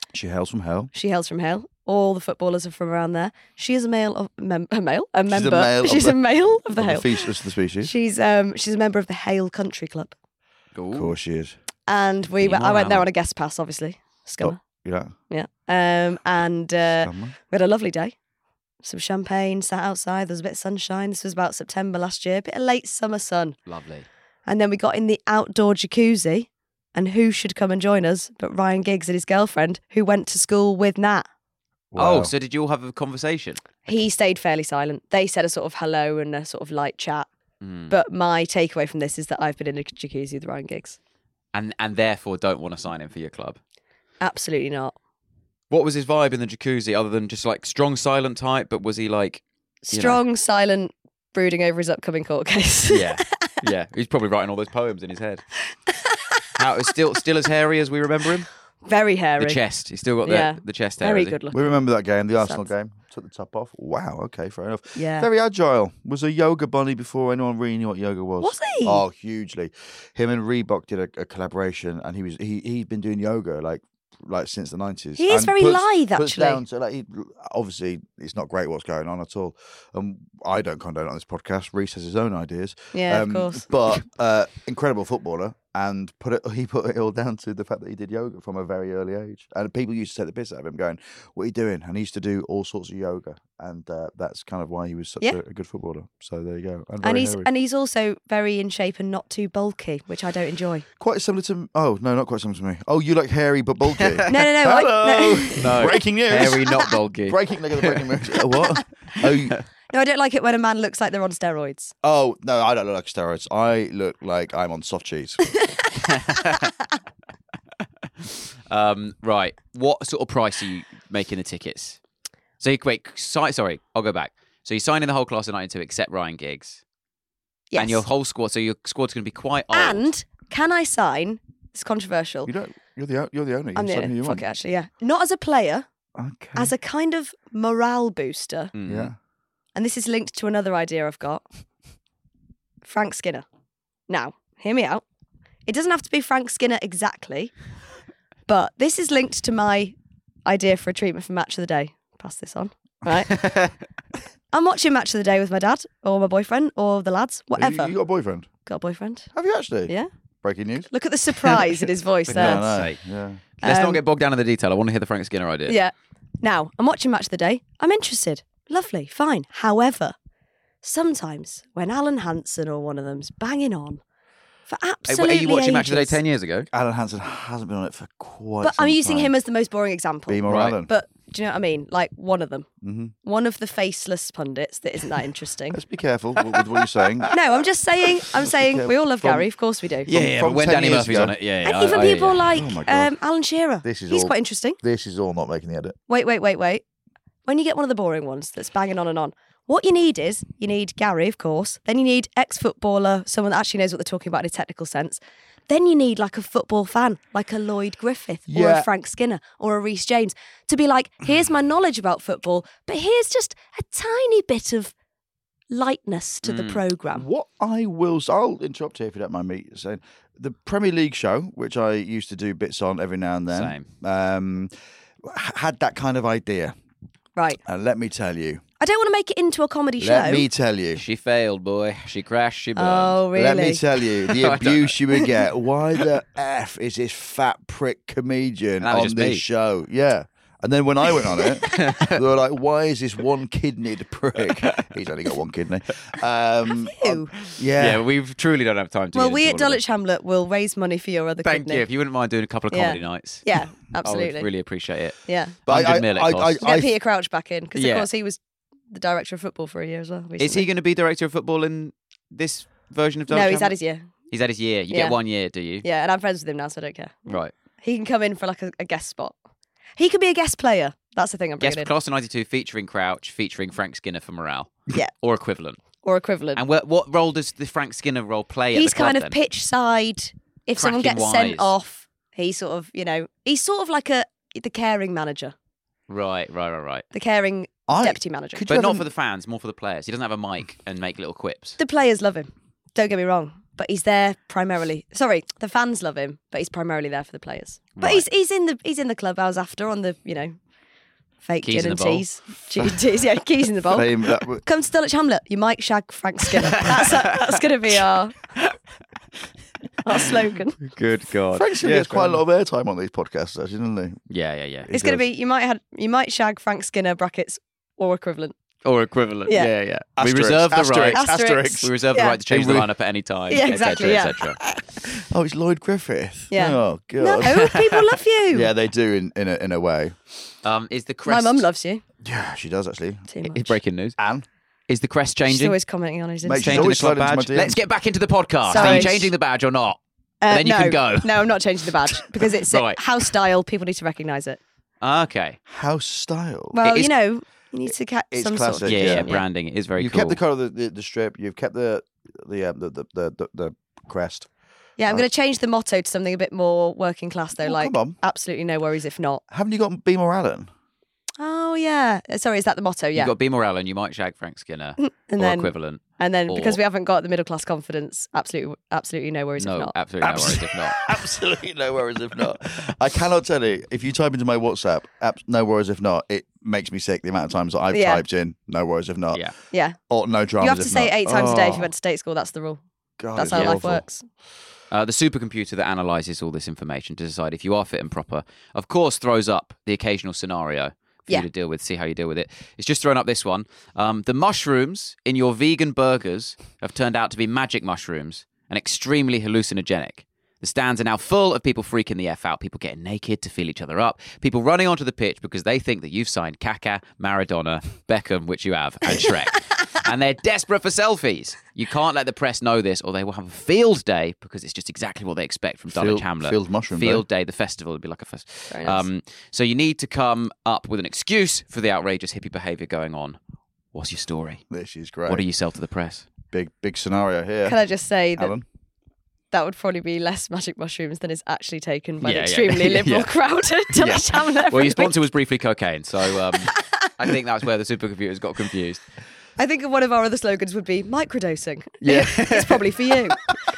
Speaker 6: She hails from hell.
Speaker 5: She hails from Hale. All the footballers are from around there. She is a member.
Speaker 6: She's a male
Speaker 5: She's a male of the Hale.
Speaker 6: The species.
Speaker 5: She's a member of the Hale Country Club.
Speaker 6: Of course she is.
Speaker 5: And I went there on a guest pass, obviously. Scummer.
Speaker 6: Yeah.
Speaker 5: Yeah. And we
Speaker 6: Scummer.
Speaker 5: had a lovely day. Some champagne, sat outside. There was a bit of sunshine. This was about September last year. A bit of late summer sun.
Speaker 3: Lovely.
Speaker 5: And then we got in the outdoor jacuzzi. And who should come and join us but Ryan Giggs and his girlfriend, who went to school with Nat.
Speaker 3: Wow. Oh, so did you all have a conversation?
Speaker 5: He stayed fairly silent. They said a sort of hello and a sort of light chat.
Speaker 3: Mm.
Speaker 5: But my takeaway from this is that I've been in a jacuzzi with Ryan Giggs.
Speaker 3: And therefore don't want to sign him for your club?
Speaker 5: Absolutely not.
Speaker 3: What was his vibe in the jacuzzi other than just like strong, silent type? But was he like...
Speaker 5: Strong, silent, brooding over his upcoming court case.
Speaker 3: Yeah. He's probably writing all those poems in his head. How is still as hairy as we remember him?
Speaker 5: Very hairy.
Speaker 3: The chest. He's still got the chest hair.
Speaker 5: Very
Speaker 3: has he?
Speaker 5: good looking.
Speaker 6: We remember that game, the Arsenal
Speaker 5: Sad.
Speaker 6: game. Took the top off. Wow, okay, fair enough.
Speaker 5: Yeah.
Speaker 6: Very agile. Was a yoga bunny before anyone really knew what yoga was.
Speaker 5: Was he?
Speaker 6: Oh, hugely. Him and Reebok did a collaboration, and he'd been doing yoga like since the 90s.
Speaker 5: He is
Speaker 6: And
Speaker 5: very lithe,
Speaker 6: puts
Speaker 5: actually.
Speaker 6: down to, obviously, it's not great what's going on at all. I don't condone it on this podcast. Reece has his own ideas.
Speaker 5: Yeah, of course.
Speaker 6: But incredible footballer, and he put it all down to the fact that he did yoga from a very early age. And people used to take the piss out of him, going, "What are you doing?" And he used to do all sorts of yoga, and that's kind of why he was such a good footballer. So there you go.
Speaker 5: And he's also very in shape and not too bulky, which I don't enjoy.
Speaker 6: Quite similar to... Oh, no, not quite similar to me. Oh, you like hairy but bulky?
Speaker 5: No.
Speaker 6: Hello!
Speaker 3: No.
Speaker 6: Breaking news.
Speaker 3: Hairy, not bulky.
Speaker 6: Breaking news. What?
Speaker 5: No, I don't like it when a man looks like they're on steroids.
Speaker 6: Oh, no, I don't look like steroids. I look like I'm on soft cheese.
Speaker 3: Right. What sort of price are you making the tickets? So sorry, I'll go back. So you're signing the whole class of 92 except Ryan Giggs.
Speaker 5: Yes.
Speaker 3: And your whole squad, so your squad's going to be quite old.
Speaker 5: And can I sign? It's controversial.
Speaker 6: You don't. You're the owner. You
Speaker 5: I'm
Speaker 6: can
Speaker 5: the
Speaker 6: sign who
Speaker 5: owner.
Speaker 6: you
Speaker 5: Fuck
Speaker 6: want.
Speaker 5: it, actually, yeah. Not as a player,
Speaker 6: Okay.
Speaker 5: as a kind of morale booster.
Speaker 3: Mm.
Speaker 6: Yeah.
Speaker 5: And this is linked to another idea I've got. Frank Skinner. Now, hear me out. It doesn't have to be Frank Skinner exactly, but this is linked to my idea for a treatment for Match of the Day. Pass this on, right? I'm watching Match of the Day with my dad or my boyfriend or the lads, whatever.
Speaker 6: You got a boyfriend?
Speaker 5: Got a boyfriend?
Speaker 6: Have you actually?
Speaker 5: Yeah.
Speaker 6: Breaking news.
Speaker 5: Look at the surprise in his voice there.
Speaker 3: God's sake.
Speaker 6: Yeah.
Speaker 3: Let's not get bogged down in the detail. I want to hear the Frank Skinner idea.
Speaker 5: Yeah. Now, I'm watching Match of the Day. I'm interested. Lovely, fine. However, sometimes when Alan Hansen or one of them's banging on for absolutely
Speaker 3: Are you watching Match of the Day
Speaker 5: ages-
Speaker 3: 10 years ago?
Speaker 6: Alan Hansen hasn't been on it for quite
Speaker 5: But
Speaker 6: some
Speaker 5: I'm using
Speaker 6: time.
Speaker 5: him as the most boring example.
Speaker 6: Beam or
Speaker 3: Right.
Speaker 6: Alan.
Speaker 5: But do you know what I mean? Like one of them.
Speaker 6: Mm-hmm.
Speaker 5: One of the faceless pundits that isn't that interesting.
Speaker 6: Let's be careful with what you're saying.
Speaker 5: No, I'm just saying, we all love
Speaker 6: From-
Speaker 5: Gary, of course we do.
Speaker 6: from
Speaker 3: but when
Speaker 6: 10
Speaker 3: Danny
Speaker 6: years
Speaker 3: Murphy's
Speaker 6: ago.
Speaker 3: on it, yeah.
Speaker 5: And even people like
Speaker 6: Oh my God.
Speaker 5: Alan Shearer.
Speaker 6: This is
Speaker 5: He's
Speaker 6: all-
Speaker 5: quite interesting.
Speaker 6: This is all not making the edit.
Speaker 5: Wait. When you get one of the boring ones that's banging on and on, what you need is, Gary, of course. Then you need ex-footballer, someone that actually knows what they're talking about in a technical sense. Then you need like a football fan, like a Lloyd Griffith or
Speaker 6: Yeah.
Speaker 5: a Frank Skinner or a Reece James, to be like, here's my knowledge about football, but here's just a tiny bit of lightness to the programme.
Speaker 6: What I'll interrupt here if you don't mind me saying. The Premier League show, which I used to do bits on every now and then, had that kind of idea.
Speaker 5: Right.
Speaker 6: And let me tell you.
Speaker 5: I don't want to make it into a comedy show.
Speaker 6: Let me tell you.
Speaker 3: She failed, boy. She crashed, she burned.
Speaker 5: Oh, really?
Speaker 6: Let me tell you, the
Speaker 3: I don't
Speaker 6: abuse you would get. Why the F is this fat prick comedian
Speaker 3: That was
Speaker 6: on
Speaker 3: just
Speaker 6: this
Speaker 3: me.
Speaker 6: show? Yeah. And then when I went on it, they were like, why is this one-kidneyed prick? He's only got one kidney.
Speaker 5: Ew.
Speaker 3: Yeah, we truly don't have time to
Speaker 5: Well,
Speaker 3: get
Speaker 5: we
Speaker 3: into
Speaker 5: at
Speaker 3: all of
Speaker 5: Dulwich Hamlet will raise money for your other
Speaker 3: it. Thank
Speaker 5: kidney.
Speaker 3: you. If you wouldn't mind doing a couple of
Speaker 5: Yeah.
Speaker 3: comedy nights.
Speaker 5: Yeah,
Speaker 3: I
Speaker 5: absolutely.
Speaker 3: would really appreciate it.
Speaker 5: Yeah.
Speaker 6: But
Speaker 3: 100 mil it costs.
Speaker 5: Get Peter Crouch back in, because
Speaker 3: Yeah.
Speaker 5: of course he was the director of football for a year as well.
Speaker 3: Is he
Speaker 5: recently.
Speaker 3: going to be director of football in this version of Dulwich
Speaker 5: No, he's had
Speaker 3: Hamlet?
Speaker 5: his year.
Speaker 3: He's had his year. You
Speaker 5: Yeah.
Speaker 3: get 1 year, do you?
Speaker 5: Yeah, and I'm friends with him now, so I don't care.
Speaker 3: Right.
Speaker 5: He can come in for like a guest spot. He could be a guest player. That's the thing I'm
Speaker 3: Yes,
Speaker 5: bringing in.
Speaker 3: Class of 92 featuring Crouch, featuring Frank Skinner for morale.
Speaker 5: Yeah.
Speaker 3: Or equivalent.
Speaker 5: Or equivalent.
Speaker 3: And what role does the Frank Skinner role play at
Speaker 5: He's
Speaker 3: the club
Speaker 5: kind of
Speaker 3: then?
Speaker 5: pitch side. If someone
Speaker 3: Cracking
Speaker 5: gets sent
Speaker 3: wise.
Speaker 5: off, he's sort of, he's sort of like the caring manager,
Speaker 3: Right.
Speaker 5: the caring deputy manager.
Speaker 6: could you
Speaker 3: But not
Speaker 6: have
Speaker 3: for the fans, more for the players. He doesn't have a mic and make little quips.
Speaker 5: The players love him. Don't get me wrong. but he's there primarily. Sorry, the fans love him, but he's primarily there for the players. But
Speaker 3: Right.
Speaker 5: he's in the clubhouse after on the fake
Speaker 3: Keys
Speaker 5: gin
Speaker 3: in
Speaker 5: and
Speaker 3: the bowl.
Speaker 5: teas. Teas, yeah, keys in the bowl.
Speaker 6: Fame,
Speaker 5: Come to Dulwich Hamlet. You might shag Frank Skinner. That's going to be our slogan.
Speaker 3: Good God.
Speaker 6: Frank Skinner gets quite a lot of airtime on these podcasts, actually, doesn't he?
Speaker 3: Yeah.
Speaker 5: It's going to be you might shag Frank Skinner brackets or equivalent.
Speaker 3: Or equivalent.
Speaker 5: Yeah.
Speaker 3: Yeah.
Speaker 6: Asterisk,
Speaker 3: We reserve the right.
Speaker 5: Asterisk.
Speaker 3: We reserve the
Speaker 5: Yeah.
Speaker 3: right to change the
Speaker 6: Yeah.
Speaker 3: lineup at any time.
Speaker 5: Yeah,
Speaker 3: et
Speaker 5: exactly,
Speaker 3: cetera,
Speaker 5: yeah.
Speaker 3: et cetera.
Speaker 6: Oh, it's Lloyd Griffith.
Speaker 5: Yeah.
Speaker 6: Oh, God.
Speaker 5: No, people love you.
Speaker 6: Yeah, they do in a way.
Speaker 3: Is the
Speaker 5: My
Speaker 3: crest?
Speaker 5: mum loves you
Speaker 6: Yeah, she does, actually.
Speaker 5: too much.
Speaker 3: It's breaking news.
Speaker 6: Anne?
Speaker 3: Is the crest
Speaker 5: She's
Speaker 3: changing?
Speaker 5: always commenting on his
Speaker 6: Mate,
Speaker 5: Instagram.
Speaker 6: she's
Speaker 3: Changing the
Speaker 6: always
Speaker 3: club
Speaker 6: sliding into
Speaker 3: badge?
Speaker 6: my
Speaker 3: Let's
Speaker 6: DMs.
Speaker 3: get back into the podcast.
Speaker 5: Sorry.
Speaker 3: Are you changing the badge or not? And then you
Speaker 5: no,
Speaker 3: can go.
Speaker 5: No, I'm not changing the badge because it's
Speaker 3: Right.
Speaker 5: house style. People need to recognise it.
Speaker 3: Okay.
Speaker 6: House style.
Speaker 5: Well,
Speaker 3: It is-
Speaker 5: you need to catch
Speaker 6: It's
Speaker 5: some
Speaker 6: classic,
Speaker 5: sort of...
Speaker 3: Yeah,
Speaker 6: yeah.
Speaker 3: branding is very
Speaker 6: You've
Speaker 3: cool.
Speaker 6: kept the colour of the strip. You've kept the crest.
Speaker 5: Yeah, I'm going to change the motto to something a bit more working class though.
Speaker 6: Oh,
Speaker 5: like,
Speaker 6: come on.
Speaker 5: absolutely no worries if not.
Speaker 6: Haven't you got Beamer Allen?
Speaker 5: Oh yeah. Sorry, is that the motto? Yeah.
Speaker 3: You've got Beamer Allen, you might shag Frank Skinner
Speaker 5: and
Speaker 3: or
Speaker 5: then
Speaker 3: equivalent.
Speaker 5: because
Speaker 3: or-
Speaker 5: we haven't got the middle class confidence, absolutely no worries if
Speaker 3: No,
Speaker 5: not.
Speaker 3: absolutely no worries if not.
Speaker 6: Absolutely no worries if not. I cannot tell you, if you type into my WhatsApp, no worries if not, it makes me sick the amount of times that I've
Speaker 5: Yeah.
Speaker 6: typed in no worries if not.
Speaker 3: Yeah.
Speaker 5: Yeah.
Speaker 6: Or no dramas
Speaker 5: You have to
Speaker 6: if
Speaker 5: say
Speaker 6: not.
Speaker 5: it 8 times a day if you
Speaker 6: Oh,
Speaker 5: went to state school. That's the rule.
Speaker 6: God,
Speaker 5: That's
Speaker 6: it's
Speaker 5: how life
Speaker 6: awful.
Speaker 5: works.
Speaker 3: The supercomputer that analyzes all this information to decide if you are fit and proper, of course, throws up the occasional scenario for
Speaker 5: Yeah.
Speaker 3: you to deal with, see how you deal with it. It's just thrown up this one. The mushrooms in your vegan burgers have turned out to be magic mushrooms and extremely hallucinogenic. The stands are now full of people freaking the F out, people getting naked to feel each other up, people running onto the pitch because they think that you've signed Kaká, Maradona, Beckham, which you have, and Shrek. And they're desperate for selfies. You can't let the press know this or they will have a field day because it's just exactly what they expect from Dulwich Hamlet.
Speaker 6: Field mushroom
Speaker 3: Field day, the festival would be like a
Speaker 5: Very nice.
Speaker 3: so you need to come up with an excuse for the outrageous hippie behaviour going on. What's your story?
Speaker 6: This is great.
Speaker 3: What do you sell to the press?
Speaker 6: Big scenario here.
Speaker 5: Can I just say that
Speaker 6: Alan?
Speaker 5: that would probably be less magic mushrooms than is actually taken by
Speaker 3: Yeah,
Speaker 5: the
Speaker 3: yeah.
Speaker 5: extremely liberal
Speaker 3: Yeah.
Speaker 5: crowd at Dulwich Hamlet.
Speaker 3: Well, your sponsor was briefly cocaine, so I think that's where the supercomputers got confused.
Speaker 5: I think one of our other slogans would be microdosing.
Speaker 6: Yeah.
Speaker 5: It's probably for you.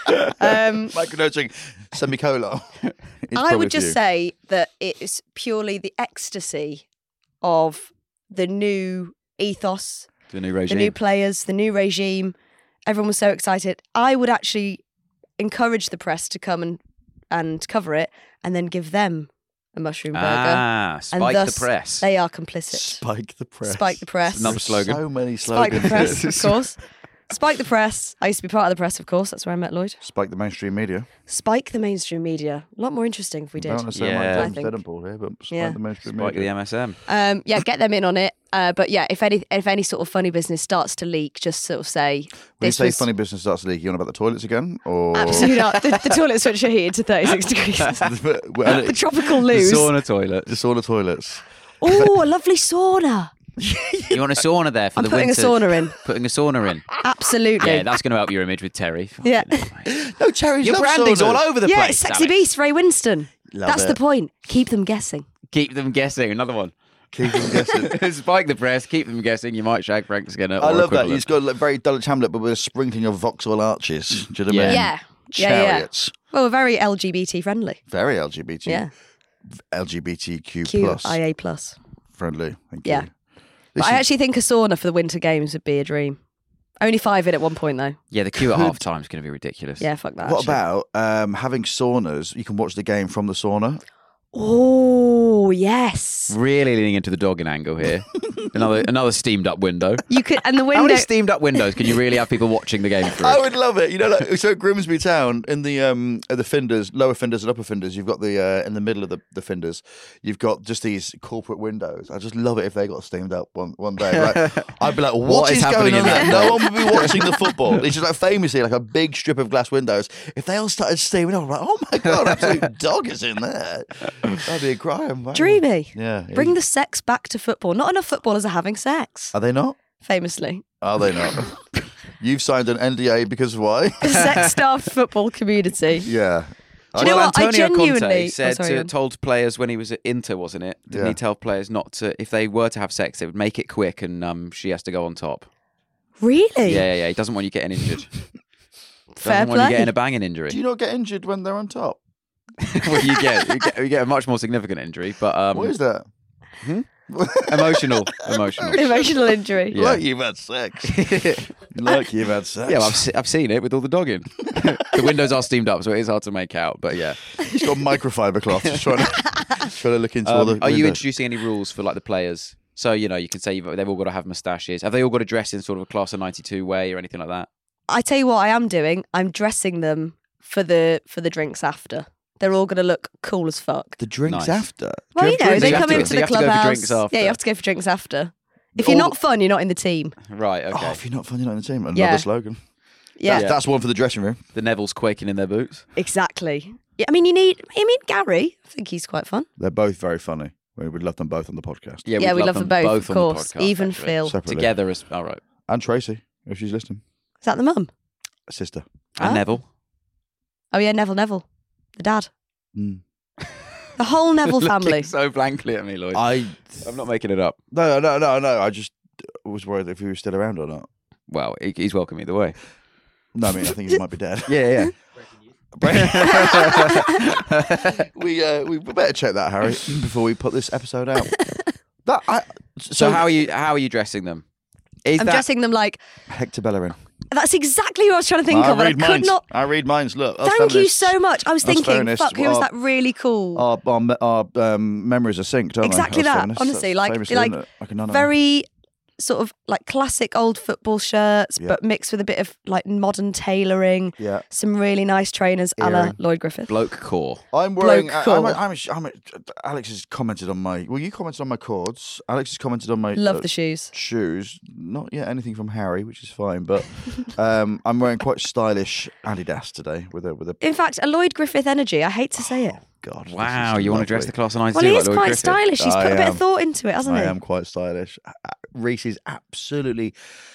Speaker 6: Microdosing semicolon. It's
Speaker 5: I
Speaker 6: probably
Speaker 5: would
Speaker 6: for
Speaker 5: just
Speaker 6: you.
Speaker 5: say that it's purely the ecstasy of the new ethos,
Speaker 3: The new
Speaker 5: the
Speaker 3: regime.
Speaker 5: new players, the new regime. Everyone was so excited. I would actually encourage the press to come and cover it and then give them a mushroom burger.
Speaker 3: Ah,
Speaker 5: and
Speaker 3: spike
Speaker 5: thus
Speaker 3: the press.
Speaker 5: They are complicit.
Speaker 6: Spike the press.
Speaker 5: Spike the press.
Speaker 3: Another slogan.
Speaker 6: So many
Speaker 5: Spike
Speaker 6: slogans.
Speaker 5: the press, of course. Spike the press. I used to be part of the press, of course. That's where I met Lloyd.
Speaker 6: Spike the mainstream media.
Speaker 5: Spike the mainstream media. A lot more interesting if we
Speaker 6: I
Speaker 5: did.
Speaker 6: don't want to say
Speaker 3: Yeah.
Speaker 6: like
Speaker 5: I
Speaker 6: James
Speaker 5: think.
Speaker 6: Denenball here, but spike
Speaker 5: Yeah.
Speaker 6: the mainstream
Speaker 3: Spike the
Speaker 6: media.
Speaker 3: MSM.
Speaker 5: Yeah, get them in on it. But yeah, if any sort of funny business starts to leak, just sort of say
Speaker 6: When you
Speaker 5: this
Speaker 6: say
Speaker 5: was
Speaker 6: funny business starts to leak, you on about the toilets again? Or
Speaker 5: absolutely not. The toilet switch are heated to 36 degrees. The tropical
Speaker 3: The
Speaker 5: loos.
Speaker 3: sauna toilet.
Speaker 6: Just all the toilets.
Speaker 5: Oh, a lovely sauna.
Speaker 3: You want a sauna there for
Speaker 5: I'm
Speaker 3: the
Speaker 5: putting
Speaker 3: winter?
Speaker 5: a sauna in.
Speaker 3: Putting a sauna in.
Speaker 5: Absolutely.
Speaker 3: Yeah, that's going to help your image with Terry.
Speaker 5: Yeah.
Speaker 6: No, Cherry's
Speaker 3: Your
Speaker 6: love
Speaker 3: branding's
Speaker 6: saunas.
Speaker 3: all over the
Speaker 5: Yeah,
Speaker 3: place.
Speaker 5: it's Sexy
Speaker 3: Alex.
Speaker 5: Beast, Ray Winston.
Speaker 6: Love
Speaker 5: That's
Speaker 6: it.
Speaker 5: the point. Keep them guessing.
Speaker 3: Keep them guessing. Another one.
Speaker 6: Keep them guessing.
Speaker 3: Spike the press. Keep them guessing. You might shag Frank Skinner.
Speaker 6: I
Speaker 3: or
Speaker 6: love that.
Speaker 3: equivalent.
Speaker 6: He's got like very Dulwich Hamlet, but with a sprinkling of Vauxhall arches. Do you know what I mean?
Speaker 5: Yeah.
Speaker 6: Chariots.
Speaker 5: Well, we're very LGBT friendly.
Speaker 6: Very LGBT.
Speaker 5: Yeah.
Speaker 6: LGBTQ plus
Speaker 5: QIA plus.
Speaker 6: friendly. Thank
Speaker 5: Yeah.
Speaker 6: you.
Speaker 5: But I actually think a sauna for the winter games would be a dream. Only 5 in at one point though.
Speaker 3: Yeah, the queue at half time is going to be ridiculous.
Speaker 5: Yeah, fuck that.
Speaker 6: What
Speaker 5: actually.
Speaker 6: about having saunas? You can watch the game from the sauna.
Speaker 5: Oh yes.
Speaker 3: Really leaning into the dogging angle here. another steamed up window.
Speaker 5: You could, and the
Speaker 3: How
Speaker 5: window.
Speaker 3: many steamed up windows can you really have people watching the game through?
Speaker 6: I would love it. You know, like, so at Grimsby Town in the at the Finders, lower Finders and upper Finders, you've got the in the middle of the Finders, you've got just these corporate windows. I just love it if they got steamed up one day. Like, I'd be like, what is
Speaker 3: happening
Speaker 6: going on
Speaker 3: in
Speaker 6: there?
Speaker 3: that?
Speaker 6: No one would be watching the football. It's just like famously like a big strip of glass windows. If they all started steaming up, I'm like, oh my god, absolute dog is in there. That'd be a crime. Wow.
Speaker 5: Dreamy.
Speaker 6: Yeah.
Speaker 5: Bring the sex back to football. Not enough footballers are having sex.
Speaker 6: Are they not?
Speaker 5: Famously.
Speaker 6: Are they not? You've signed an NDA because why?
Speaker 5: The sex-starved football community.
Speaker 6: Yeah.
Speaker 5: Do you know what? I
Speaker 3: Antonio Conte
Speaker 5: genuinely-
Speaker 3: said
Speaker 5: sorry, Ian.
Speaker 3: told players when he was at Inter, wasn't it? Didn't
Speaker 6: Yeah.
Speaker 3: he tell players not to, if they were to have sex, they would make it quick and she has to go on top.
Speaker 5: Really?
Speaker 3: Yeah. He doesn't want you getting injured.
Speaker 5: Fair
Speaker 3: when you
Speaker 5: play.
Speaker 3: get in a banging injury.
Speaker 6: Do you not get injured when they're on top?
Speaker 3: Well, you get a much more significant injury, but
Speaker 6: What is that?
Speaker 3: emotional.
Speaker 5: Emotional injury.
Speaker 3: Yeah.
Speaker 6: Like you've had sex. Like you've had sex.
Speaker 3: Yeah, well, I've seen it with all the dogging. The windows are steamed up, so it is hard to make out. But yeah,
Speaker 6: He's got microfiber cloth. Just trying to look into all the.
Speaker 3: are you
Speaker 6: windows.
Speaker 3: introducing any rules for like the players? So you can say they've all got to have moustaches. Have they all got to dress in sort of a class of '92 way or anything like that?
Speaker 5: I tell you what I am doing. I'm dressing them for the drinks after. They're all going to look cool as fuck.
Speaker 6: The drinks
Speaker 3: Nice.
Speaker 6: after?
Speaker 5: Well,
Speaker 6: Do
Speaker 5: you
Speaker 6: have
Speaker 5: know,
Speaker 6: drinks
Speaker 5: they
Speaker 3: you have
Speaker 5: come
Speaker 3: to-
Speaker 5: into
Speaker 3: so
Speaker 5: the
Speaker 3: you have to go for
Speaker 5: clubhouse.
Speaker 3: drinks after?
Speaker 5: Yeah, you have to go for drinks after. If you're not fun, you're not in the team.
Speaker 3: Right. Okay.
Speaker 6: Oh, if you're not fun, you're not in the team. Another
Speaker 5: Yeah.
Speaker 6: slogan.
Speaker 5: Yeah,
Speaker 6: That's one for the dressing room.
Speaker 3: The Nevilles quaking in their boots.
Speaker 5: exactly. Yeah, I mean, Gary. I think he's quite fun.
Speaker 6: They're both very funny. We would love them both on the podcast.
Speaker 5: Yeah, we love them both, of
Speaker 3: on the
Speaker 5: course.
Speaker 3: podcast,
Speaker 5: Even
Speaker 3: actually.
Speaker 5: Phil.
Speaker 6: Separately.
Speaker 3: Together as all right.
Speaker 6: And Tracy, if she's listening.
Speaker 5: Is that the mum?
Speaker 6: Sister.
Speaker 3: And
Speaker 5: Oh.
Speaker 3: Neville.
Speaker 5: Oh yeah, Neville, the dad.
Speaker 6: Mm.
Speaker 5: The whole Neville
Speaker 3: Looking
Speaker 5: family.
Speaker 3: so blankly at me, Lloyd.
Speaker 6: I'm
Speaker 3: not making it up.
Speaker 6: No. I just was worried if he was still around or not.
Speaker 3: Well, he's welcome either way.
Speaker 6: No, I mean, I think he might be dead.
Speaker 3: Yeah.
Speaker 6: We better check that, Harry, before we put this episode out.
Speaker 3: So how are you dressing them?
Speaker 5: I'm dressing them like.
Speaker 6: Hector Bellerin.
Speaker 5: That's exactly what I was trying to think of. And I could not.
Speaker 6: I read minds. Look,
Speaker 5: Thank you so much. I was thinking,
Speaker 6: feminist.
Speaker 5: fuck, who was that really cool?
Speaker 6: Our memories are synced, don't
Speaker 5: Exactly
Speaker 6: they? Us
Speaker 5: that,
Speaker 6: feminists,
Speaker 5: honestly,
Speaker 6: that's
Speaker 5: like-
Speaker 6: famously,
Speaker 5: like
Speaker 6: isn't it? Like a nun.
Speaker 5: Very sort of like classic old football shirts,
Speaker 6: Yeah.
Speaker 5: but mixed with a bit of like modern tailoring.
Speaker 6: Yeah.
Speaker 5: Some really nice trainers, a la
Speaker 6: Earring.
Speaker 5: Lloyd Griffith.
Speaker 3: bloke core.
Speaker 6: I'm wearing.
Speaker 5: Bloke cool.
Speaker 6: Alex has commented on my. Well, you commented on my cords. Alex has commented on my.
Speaker 5: Love the shoes.
Speaker 6: shoes. Not yet anything from Harry, which is fine. But I'm wearing quite stylish Adidas today with a.
Speaker 5: In fact, a Lloyd Griffith energy. I hate to say it.
Speaker 6: God. this
Speaker 3: Wow,
Speaker 6: is
Speaker 3: you want to dress
Speaker 6: lovely.
Speaker 3: the class of 92
Speaker 5: Well, he
Speaker 3: like
Speaker 5: is
Speaker 3: Lloyd
Speaker 5: quite
Speaker 3: Griffith?
Speaker 5: stylish. He's
Speaker 6: I
Speaker 5: put a bit of
Speaker 6: am.
Speaker 5: thought into it, hasn't
Speaker 6: I
Speaker 5: he?
Speaker 6: am quite stylish. Reese is absolutely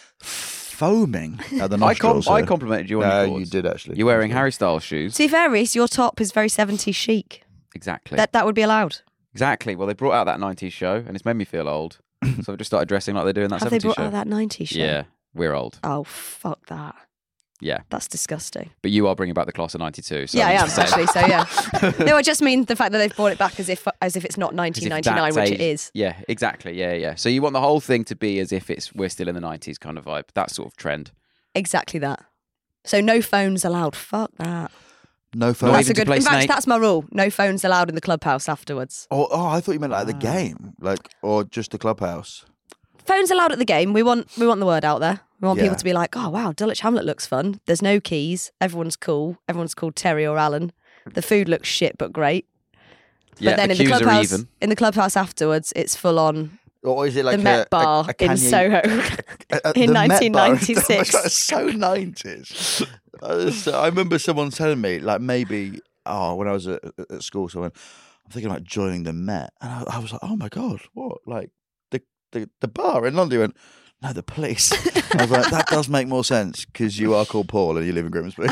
Speaker 6: foaming at the
Speaker 3: I
Speaker 6: nostrils. here.
Speaker 3: complimented you on
Speaker 6: No,
Speaker 3: your
Speaker 6: you
Speaker 3: cords.
Speaker 6: did actually.
Speaker 3: You're wearing Harry Styles shoes.
Speaker 5: To be fair, Reese, your top is very 70s chic.
Speaker 3: Exactly.
Speaker 5: That would be allowed.
Speaker 3: Exactly. Well, they brought out that 90s show, and it's made me feel old. So I've just started dressing like they do in that
Speaker 5: Have
Speaker 3: 70s
Speaker 5: they brought
Speaker 3: show.
Speaker 5: out that 90s show?
Speaker 3: Yeah, we're old.
Speaker 5: Oh, fuck that.
Speaker 3: Yeah,
Speaker 5: That's disgusting.
Speaker 3: but you are bringing back the class of 92. So
Speaker 5: Yeah, I
Speaker 3: I'm
Speaker 5: am
Speaker 3: just saying.
Speaker 5: actually. So yeah. No, I just mean the fact that they've brought it back as if it's not
Speaker 3: 'Cause if
Speaker 5: 1999,
Speaker 3: that's
Speaker 5: which it
Speaker 3: age-
Speaker 5: is.
Speaker 3: Yeah, exactly. Yeah. So you want the whole thing to be as if we're still in the 90s kind of vibe. That sort of trend.
Speaker 5: Exactly that. So no phones allowed. Fuck that.
Speaker 6: No
Speaker 3: Not
Speaker 6: phone.
Speaker 5: That's
Speaker 3: even
Speaker 5: a
Speaker 3: to
Speaker 5: good.
Speaker 3: play
Speaker 5: In fact,
Speaker 3: Snake?
Speaker 5: that's my rule. No phones allowed in the clubhouse afterwards.
Speaker 6: Oh, I thought you meant like the game, or just the clubhouse.
Speaker 5: Phones allowed at the game. We want the word out there. We want
Speaker 6: Yeah.
Speaker 5: people to be like, oh wow, Dulwich Hamlet looks fun. There's no keys. Everyone's cool. Everyone's called Terry or Alan. The food looks shit but great.
Speaker 3: Yeah,
Speaker 5: But then
Speaker 3: the
Speaker 5: in the
Speaker 3: queues are
Speaker 5: clubhouse,
Speaker 3: even.
Speaker 5: afterwards, it's full on
Speaker 6: Or is it like
Speaker 5: the Met Bar in
Speaker 6: Kanye-
Speaker 5: Soho.
Speaker 6: the
Speaker 5: in
Speaker 6: Met Bar?
Speaker 5: 1996.
Speaker 6: That's so 90s. I remember someone telling me, like maybe, when I was at school, someone, I'm thinking about joining the Met. And I was like, oh my God, what? Like the bar in London? He went, no, the police. I was like, that does make more sense because you are called Paul and you live in Grimsby.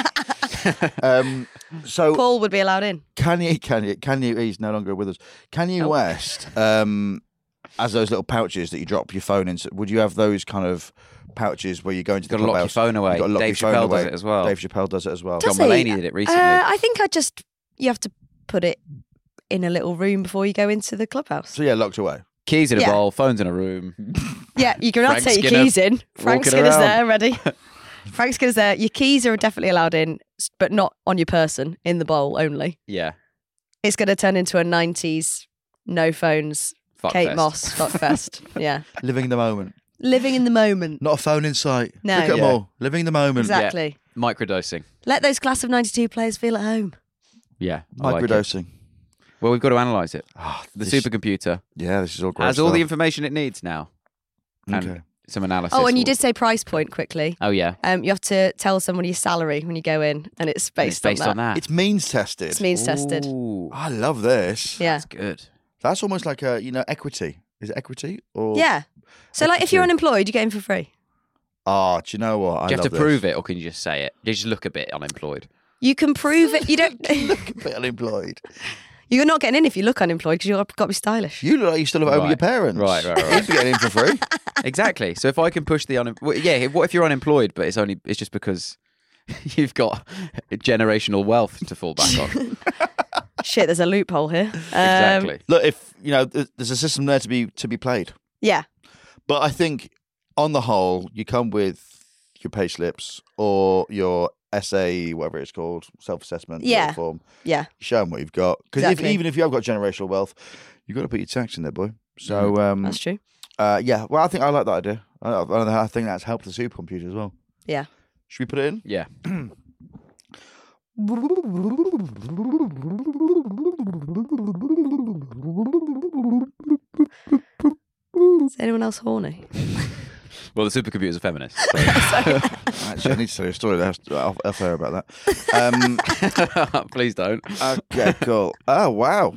Speaker 6: So
Speaker 5: Paul would be allowed in.
Speaker 6: Kanye, he's no longer with us. Kanye West, has those little pouches that you drop your phone into. Would you have those kind of pouches where you go into the
Speaker 3: Gotta lock your
Speaker 6: clubhouse?
Speaker 3: phone away.
Speaker 6: You've got to lock
Speaker 3: Dave
Speaker 6: your phone
Speaker 3: Chappelle does
Speaker 6: away.
Speaker 3: it as well.
Speaker 6: Dave Chappelle does it as well.
Speaker 5: Does
Speaker 3: John
Speaker 5: he?
Speaker 3: Mulaney did it recently.
Speaker 5: I think you have to put it in a little room before you go into the clubhouse.
Speaker 6: So yeah, locked away.
Speaker 3: Keys in a
Speaker 5: Yeah.
Speaker 3: bowl, phones in a room.
Speaker 5: Yeah, you can now
Speaker 3: Frank
Speaker 5: take your
Speaker 3: Skinner
Speaker 5: keys in. Frank
Speaker 3: walking
Speaker 5: Skinner's
Speaker 3: around.
Speaker 5: there, ready. Frank Skinner's there. Your keys are definitely allowed in, but not on your person, in the bowl only.
Speaker 3: Yeah.
Speaker 5: It's going to turn into a 90s, no phones,
Speaker 3: Fuck
Speaker 5: Kate
Speaker 3: fest.
Speaker 5: Moss, fuck fest. Yeah.
Speaker 6: Living in the moment.
Speaker 5: Living in the moment.
Speaker 6: Not a phone in sight.
Speaker 5: No.
Speaker 6: Look at them
Speaker 3: Yeah.
Speaker 6: all. Living in the moment.
Speaker 5: Exactly.
Speaker 3: Microdosing.
Speaker 5: Let those class of 92 players feel at home.
Speaker 3: Yeah. I like it.
Speaker 6: Microdosing.
Speaker 3: Well, we've got to analyse it. The
Speaker 6: This-
Speaker 3: supercomputer
Speaker 6: Yeah, this is all great
Speaker 3: has all the
Speaker 6: stuff.
Speaker 3: information it needs now. And
Speaker 6: Okay.
Speaker 3: some analysis.
Speaker 5: Oh, and you
Speaker 3: will-
Speaker 5: did say price point quickly.
Speaker 3: Oh, yeah.
Speaker 5: You have to tell someone your salary when you go in, and it's
Speaker 3: And it's
Speaker 5: based,
Speaker 3: based on that.
Speaker 6: It's means tested.
Speaker 5: It's means tested.
Speaker 3: Ooh,
Speaker 6: I love this.
Speaker 5: Yeah.
Speaker 3: that's good.
Speaker 6: That's almost like equity. Is it equity or?
Speaker 5: Yeah. So, like, if you're
Speaker 6: Equity.
Speaker 5: unemployed, you get in for free.
Speaker 6: Oh, do you know what? I
Speaker 3: Do you have
Speaker 6: love
Speaker 3: to prove it, or can you just say it? You just look a bit unemployed.
Speaker 5: You can prove it. You don't.
Speaker 6: Look a bit unemployed.
Speaker 5: You're not getting in if you look unemployed because you've got to be stylish.
Speaker 6: You look like you still live home with your
Speaker 3: Right.
Speaker 6: parents.
Speaker 3: Right.
Speaker 6: You'd be getting in for free.
Speaker 3: Exactly. So if I can push the what if you're unemployed, but it's just because you've got generational wealth to fall back on.
Speaker 5: Shit, there's a loophole here.
Speaker 3: Exactly.
Speaker 6: Look, if there's a system there to be played,
Speaker 5: Yeah.
Speaker 6: but I think on the whole, you come with your pay slips or your SA, whatever it's called, self-assessment form.
Speaker 5: Yeah.
Speaker 6: You show them what you've got, because
Speaker 5: Exactly.
Speaker 6: even if you have got generational wealth, you've got to put your tax in there, boy. So
Speaker 5: That's true.
Speaker 6: yeah. Well, I think I like that idea. I think that's helped the supercomputer as well.
Speaker 5: Yeah.
Speaker 6: Should we put it in?
Speaker 3: Yeah.
Speaker 5: Is anyone else horny?
Speaker 3: Well, the supercomputer's a feminist. So.
Speaker 6: Actually, I need to tell you a story off air about that.
Speaker 3: Please don't.
Speaker 6: Okay, cool. Oh, wow.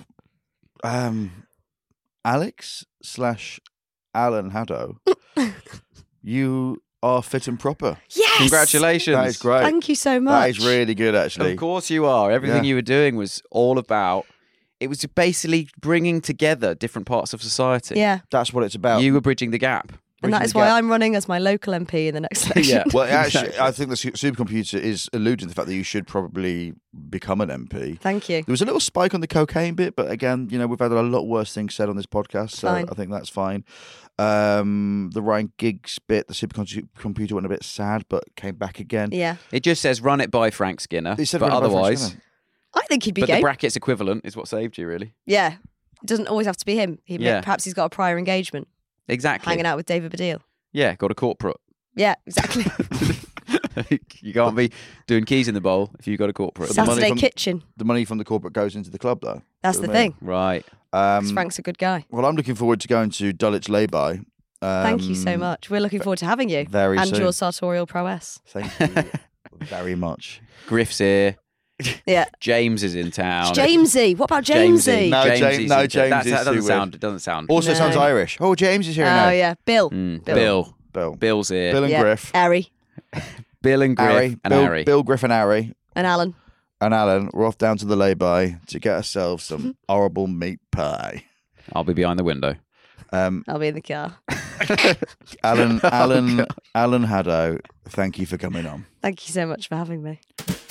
Speaker 6: Alex/Alan Haddo, you are fit and proper.
Speaker 5: Yes.
Speaker 3: Congratulations.
Speaker 6: That is great.
Speaker 5: Thank you so much.
Speaker 6: That is really good, actually.
Speaker 3: Of course you are. Everything
Speaker 6: Yeah.
Speaker 3: you were doing was all about... It was basically bringing together different parts of society.
Speaker 5: Yeah.
Speaker 6: That's what it's about.
Speaker 3: You were bridging the gap.
Speaker 5: And that
Speaker 6: Bridging
Speaker 5: is
Speaker 6: the
Speaker 5: why
Speaker 6: gap.
Speaker 5: I'm running as my local MP in the next election.
Speaker 3: Yeah.
Speaker 6: Well, actually, I think the supercomputer is alluding to the fact that you should probably become an MP.
Speaker 5: Thank you.
Speaker 6: There was a little spike on the cocaine bit, but again, we've had a lot worse things said on this podcast, so
Speaker 5: Fine.
Speaker 6: I think that's fine. The Ryan Giggs bit, the supercomputer went a bit sad, but came back again.
Speaker 5: Yeah.
Speaker 3: It just says run it by Frank Skinner.
Speaker 6: They said
Speaker 3: But
Speaker 6: run it by Frank
Speaker 3: otherwise...
Speaker 6: Skinner.
Speaker 5: I think he'd be
Speaker 3: But the
Speaker 5: game.
Speaker 3: brackets equivalent is what saved you, really.
Speaker 5: Yeah. It doesn't always have to be him.
Speaker 3: Yeah.
Speaker 5: Perhaps he's got a prior engagement,
Speaker 3: Exactly.
Speaker 5: hanging out with David Baddiel.
Speaker 3: Yeah, got a corporate.
Speaker 5: Yeah, exactly.
Speaker 3: You can't be doing keys in the bowl if you've got a corporate.
Speaker 6: the money
Speaker 5: Saturday
Speaker 6: from-
Speaker 5: kitchen.
Speaker 6: The money from the corporate goes into the club, though.
Speaker 5: That's the thing.
Speaker 3: Right.
Speaker 5: 'Cause Frank's a good guy.
Speaker 6: Well, I'm looking forward to going to Dulwich Lay-by.
Speaker 5: Thank you so much. We're looking forward to having you.
Speaker 6: very
Speaker 5: and
Speaker 6: soon.
Speaker 5: your sartorial prowess.
Speaker 6: Thank you very much.
Speaker 3: Griff's here.
Speaker 5: Yeah.
Speaker 3: James is in town.
Speaker 5: Jamesy. What about Jamesy?
Speaker 6: No,
Speaker 3: James
Speaker 6: no,
Speaker 3: is in town.
Speaker 6: James is
Speaker 3: That
Speaker 6: too
Speaker 3: doesn't
Speaker 6: weird.
Speaker 3: sound. It doesn't sound.
Speaker 6: Also
Speaker 5: No.
Speaker 6: sounds Irish. Oh, James is here now.
Speaker 5: Oh, yeah. Bill.
Speaker 3: Bill.
Speaker 6: Bill.
Speaker 3: Bill's here.
Speaker 6: Bill and
Speaker 5: Yeah.
Speaker 6: Griff.
Speaker 5: Ari
Speaker 3: Bill and Griff
Speaker 6: Harry.
Speaker 3: and
Speaker 6: Bill,
Speaker 3: Harry.
Speaker 6: Bill, Griff and Harry
Speaker 5: and Alan.
Speaker 6: and Alan. We're off down to the lay-by to get ourselves some horrible meat pie.
Speaker 3: I'll be behind the window.
Speaker 5: I'll be in the car.
Speaker 6: Alan Haddo, thank you for coming on.
Speaker 5: Thank you so much for having me.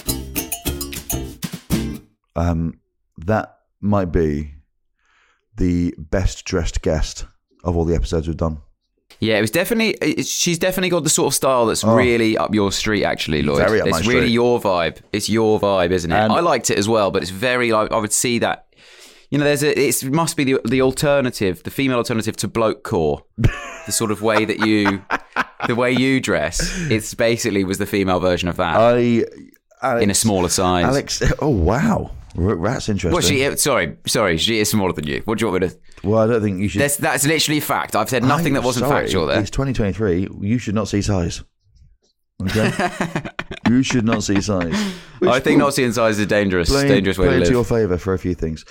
Speaker 4: That might be the best dressed guest of all the episodes we've done.
Speaker 3: Yeah, it was definitely. She's definitely got the sort of style that's really up your street, actually, Lloyd.
Speaker 4: Very up my
Speaker 3: it's really
Speaker 4: street.
Speaker 3: your vibe. It's your vibe, isn't it?
Speaker 4: And-
Speaker 3: I liked it as well, but it's very. I would see that. It must be the alternative, the female alternative to bloke core. The sort of way that the way you dress. It's basically was the female version of that
Speaker 4: Alex,
Speaker 3: in a smaller size.
Speaker 4: Alex, oh wow, that's interesting.
Speaker 3: Well, sorry, she is smaller than you. What do you want me to?
Speaker 4: Well, I don't think you should.
Speaker 3: That's literally fact. I've said nothing that wasn't
Speaker 4: Sorry,
Speaker 3: factual there.
Speaker 4: It's 2023. You should not see size. Okay, you should not see size.
Speaker 3: I think not seeing size is a dangerous way
Speaker 4: Play
Speaker 3: to
Speaker 4: into
Speaker 3: live.
Speaker 4: your favour for a few things.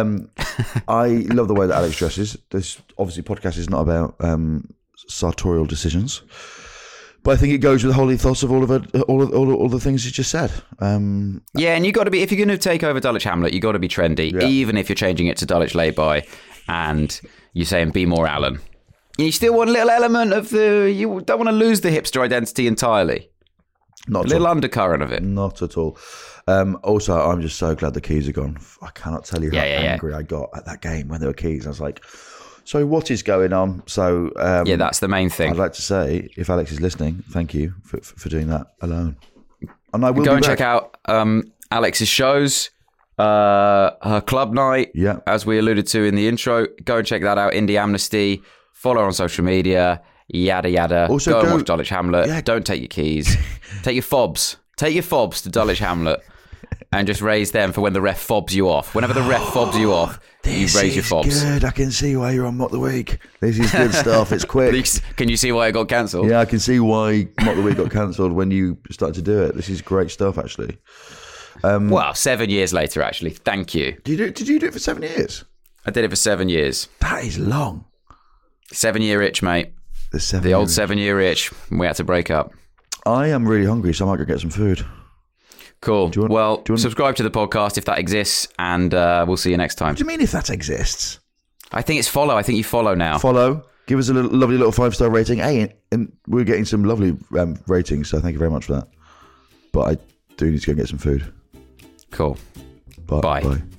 Speaker 4: I love the way that Alex dresses. This obviously podcast is not about sartorial decisions, but I think it goes with the whole ethos of all the things you just said.
Speaker 3: Yeah, and you got to be, if you're going to take over Dulwich Hamlet, you got to be trendy,
Speaker 4: Yeah.
Speaker 3: even if you're changing it to Dulwich Lay-by, and you're saying be more Alan. You still want a little element of you don't want to lose the hipster identity entirely.
Speaker 4: Not
Speaker 3: A
Speaker 4: at
Speaker 3: little
Speaker 4: all.
Speaker 3: undercurrent of it.
Speaker 4: Not at all. Also, I'm just so glad the keys are gone. I cannot tell you how angry I got at that game when there were keys. I was like, so what is going on? So
Speaker 3: Yeah, that's the main thing.
Speaker 4: I'd like to say, if Alex is listening, thank you for doing that alone. And I will
Speaker 3: Go
Speaker 4: be
Speaker 3: and
Speaker 4: back.
Speaker 3: check out Alex's shows, her club night,
Speaker 4: Yeah.
Speaker 3: as we alluded to in the intro. Go and check that out, Indie Amnesty. Follow her on social media, yada, yada.
Speaker 4: Also,
Speaker 3: go and
Speaker 4: go-
Speaker 3: watch Dulwich Hamlet.
Speaker 4: Yeah.
Speaker 3: Don't take your keys. Take your fobs. Take your fobs to Dulwich Hamlet and just raise them for when the ref fobs you off. Whenever the ref fobs you off, you
Speaker 4: This
Speaker 3: raise your
Speaker 4: is
Speaker 3: fobs.
Speaker 4: good. I can see why you're on Mock the Week. This is good stuff. It's quick.
Speaker 3: Can you see why it got cancelled?
Speaker 4: Yeah, I can see why Mock the Week got cancelled when you started to do it. This is great stuff, actually.
Speaker 3: Well, 7 years later, actually. Thank you.
Speaker 4: Did you do it for 7 years?
Speaker 3: I did it for 7 years.
Speaker 4: That is long.
Speaker 3: 7 year itch, mate.
Speaker 4: The
Speaker 3: The old 7 year itch. We had to break up.
Speaker 4: I am really hungry, so I might go get some food.
Speaker 3: Cool.
Speaker 4: you want-
Speaker 3: Subscribe to the podcast if that exists, and we'll see you next time.
Speaker 4: What do you mean if that exists?
Speaker 3: I think it's follow. I think you follow now.
Speaker 4: Follow. Give us a lovely little 5-star rating. Hey, and we're getting some lovely ratings, so thank you very much for that. but I do need to go and get some food.
Speaker 3: Cool.
Speaker 4: Bye.
Speaker 3: Bye.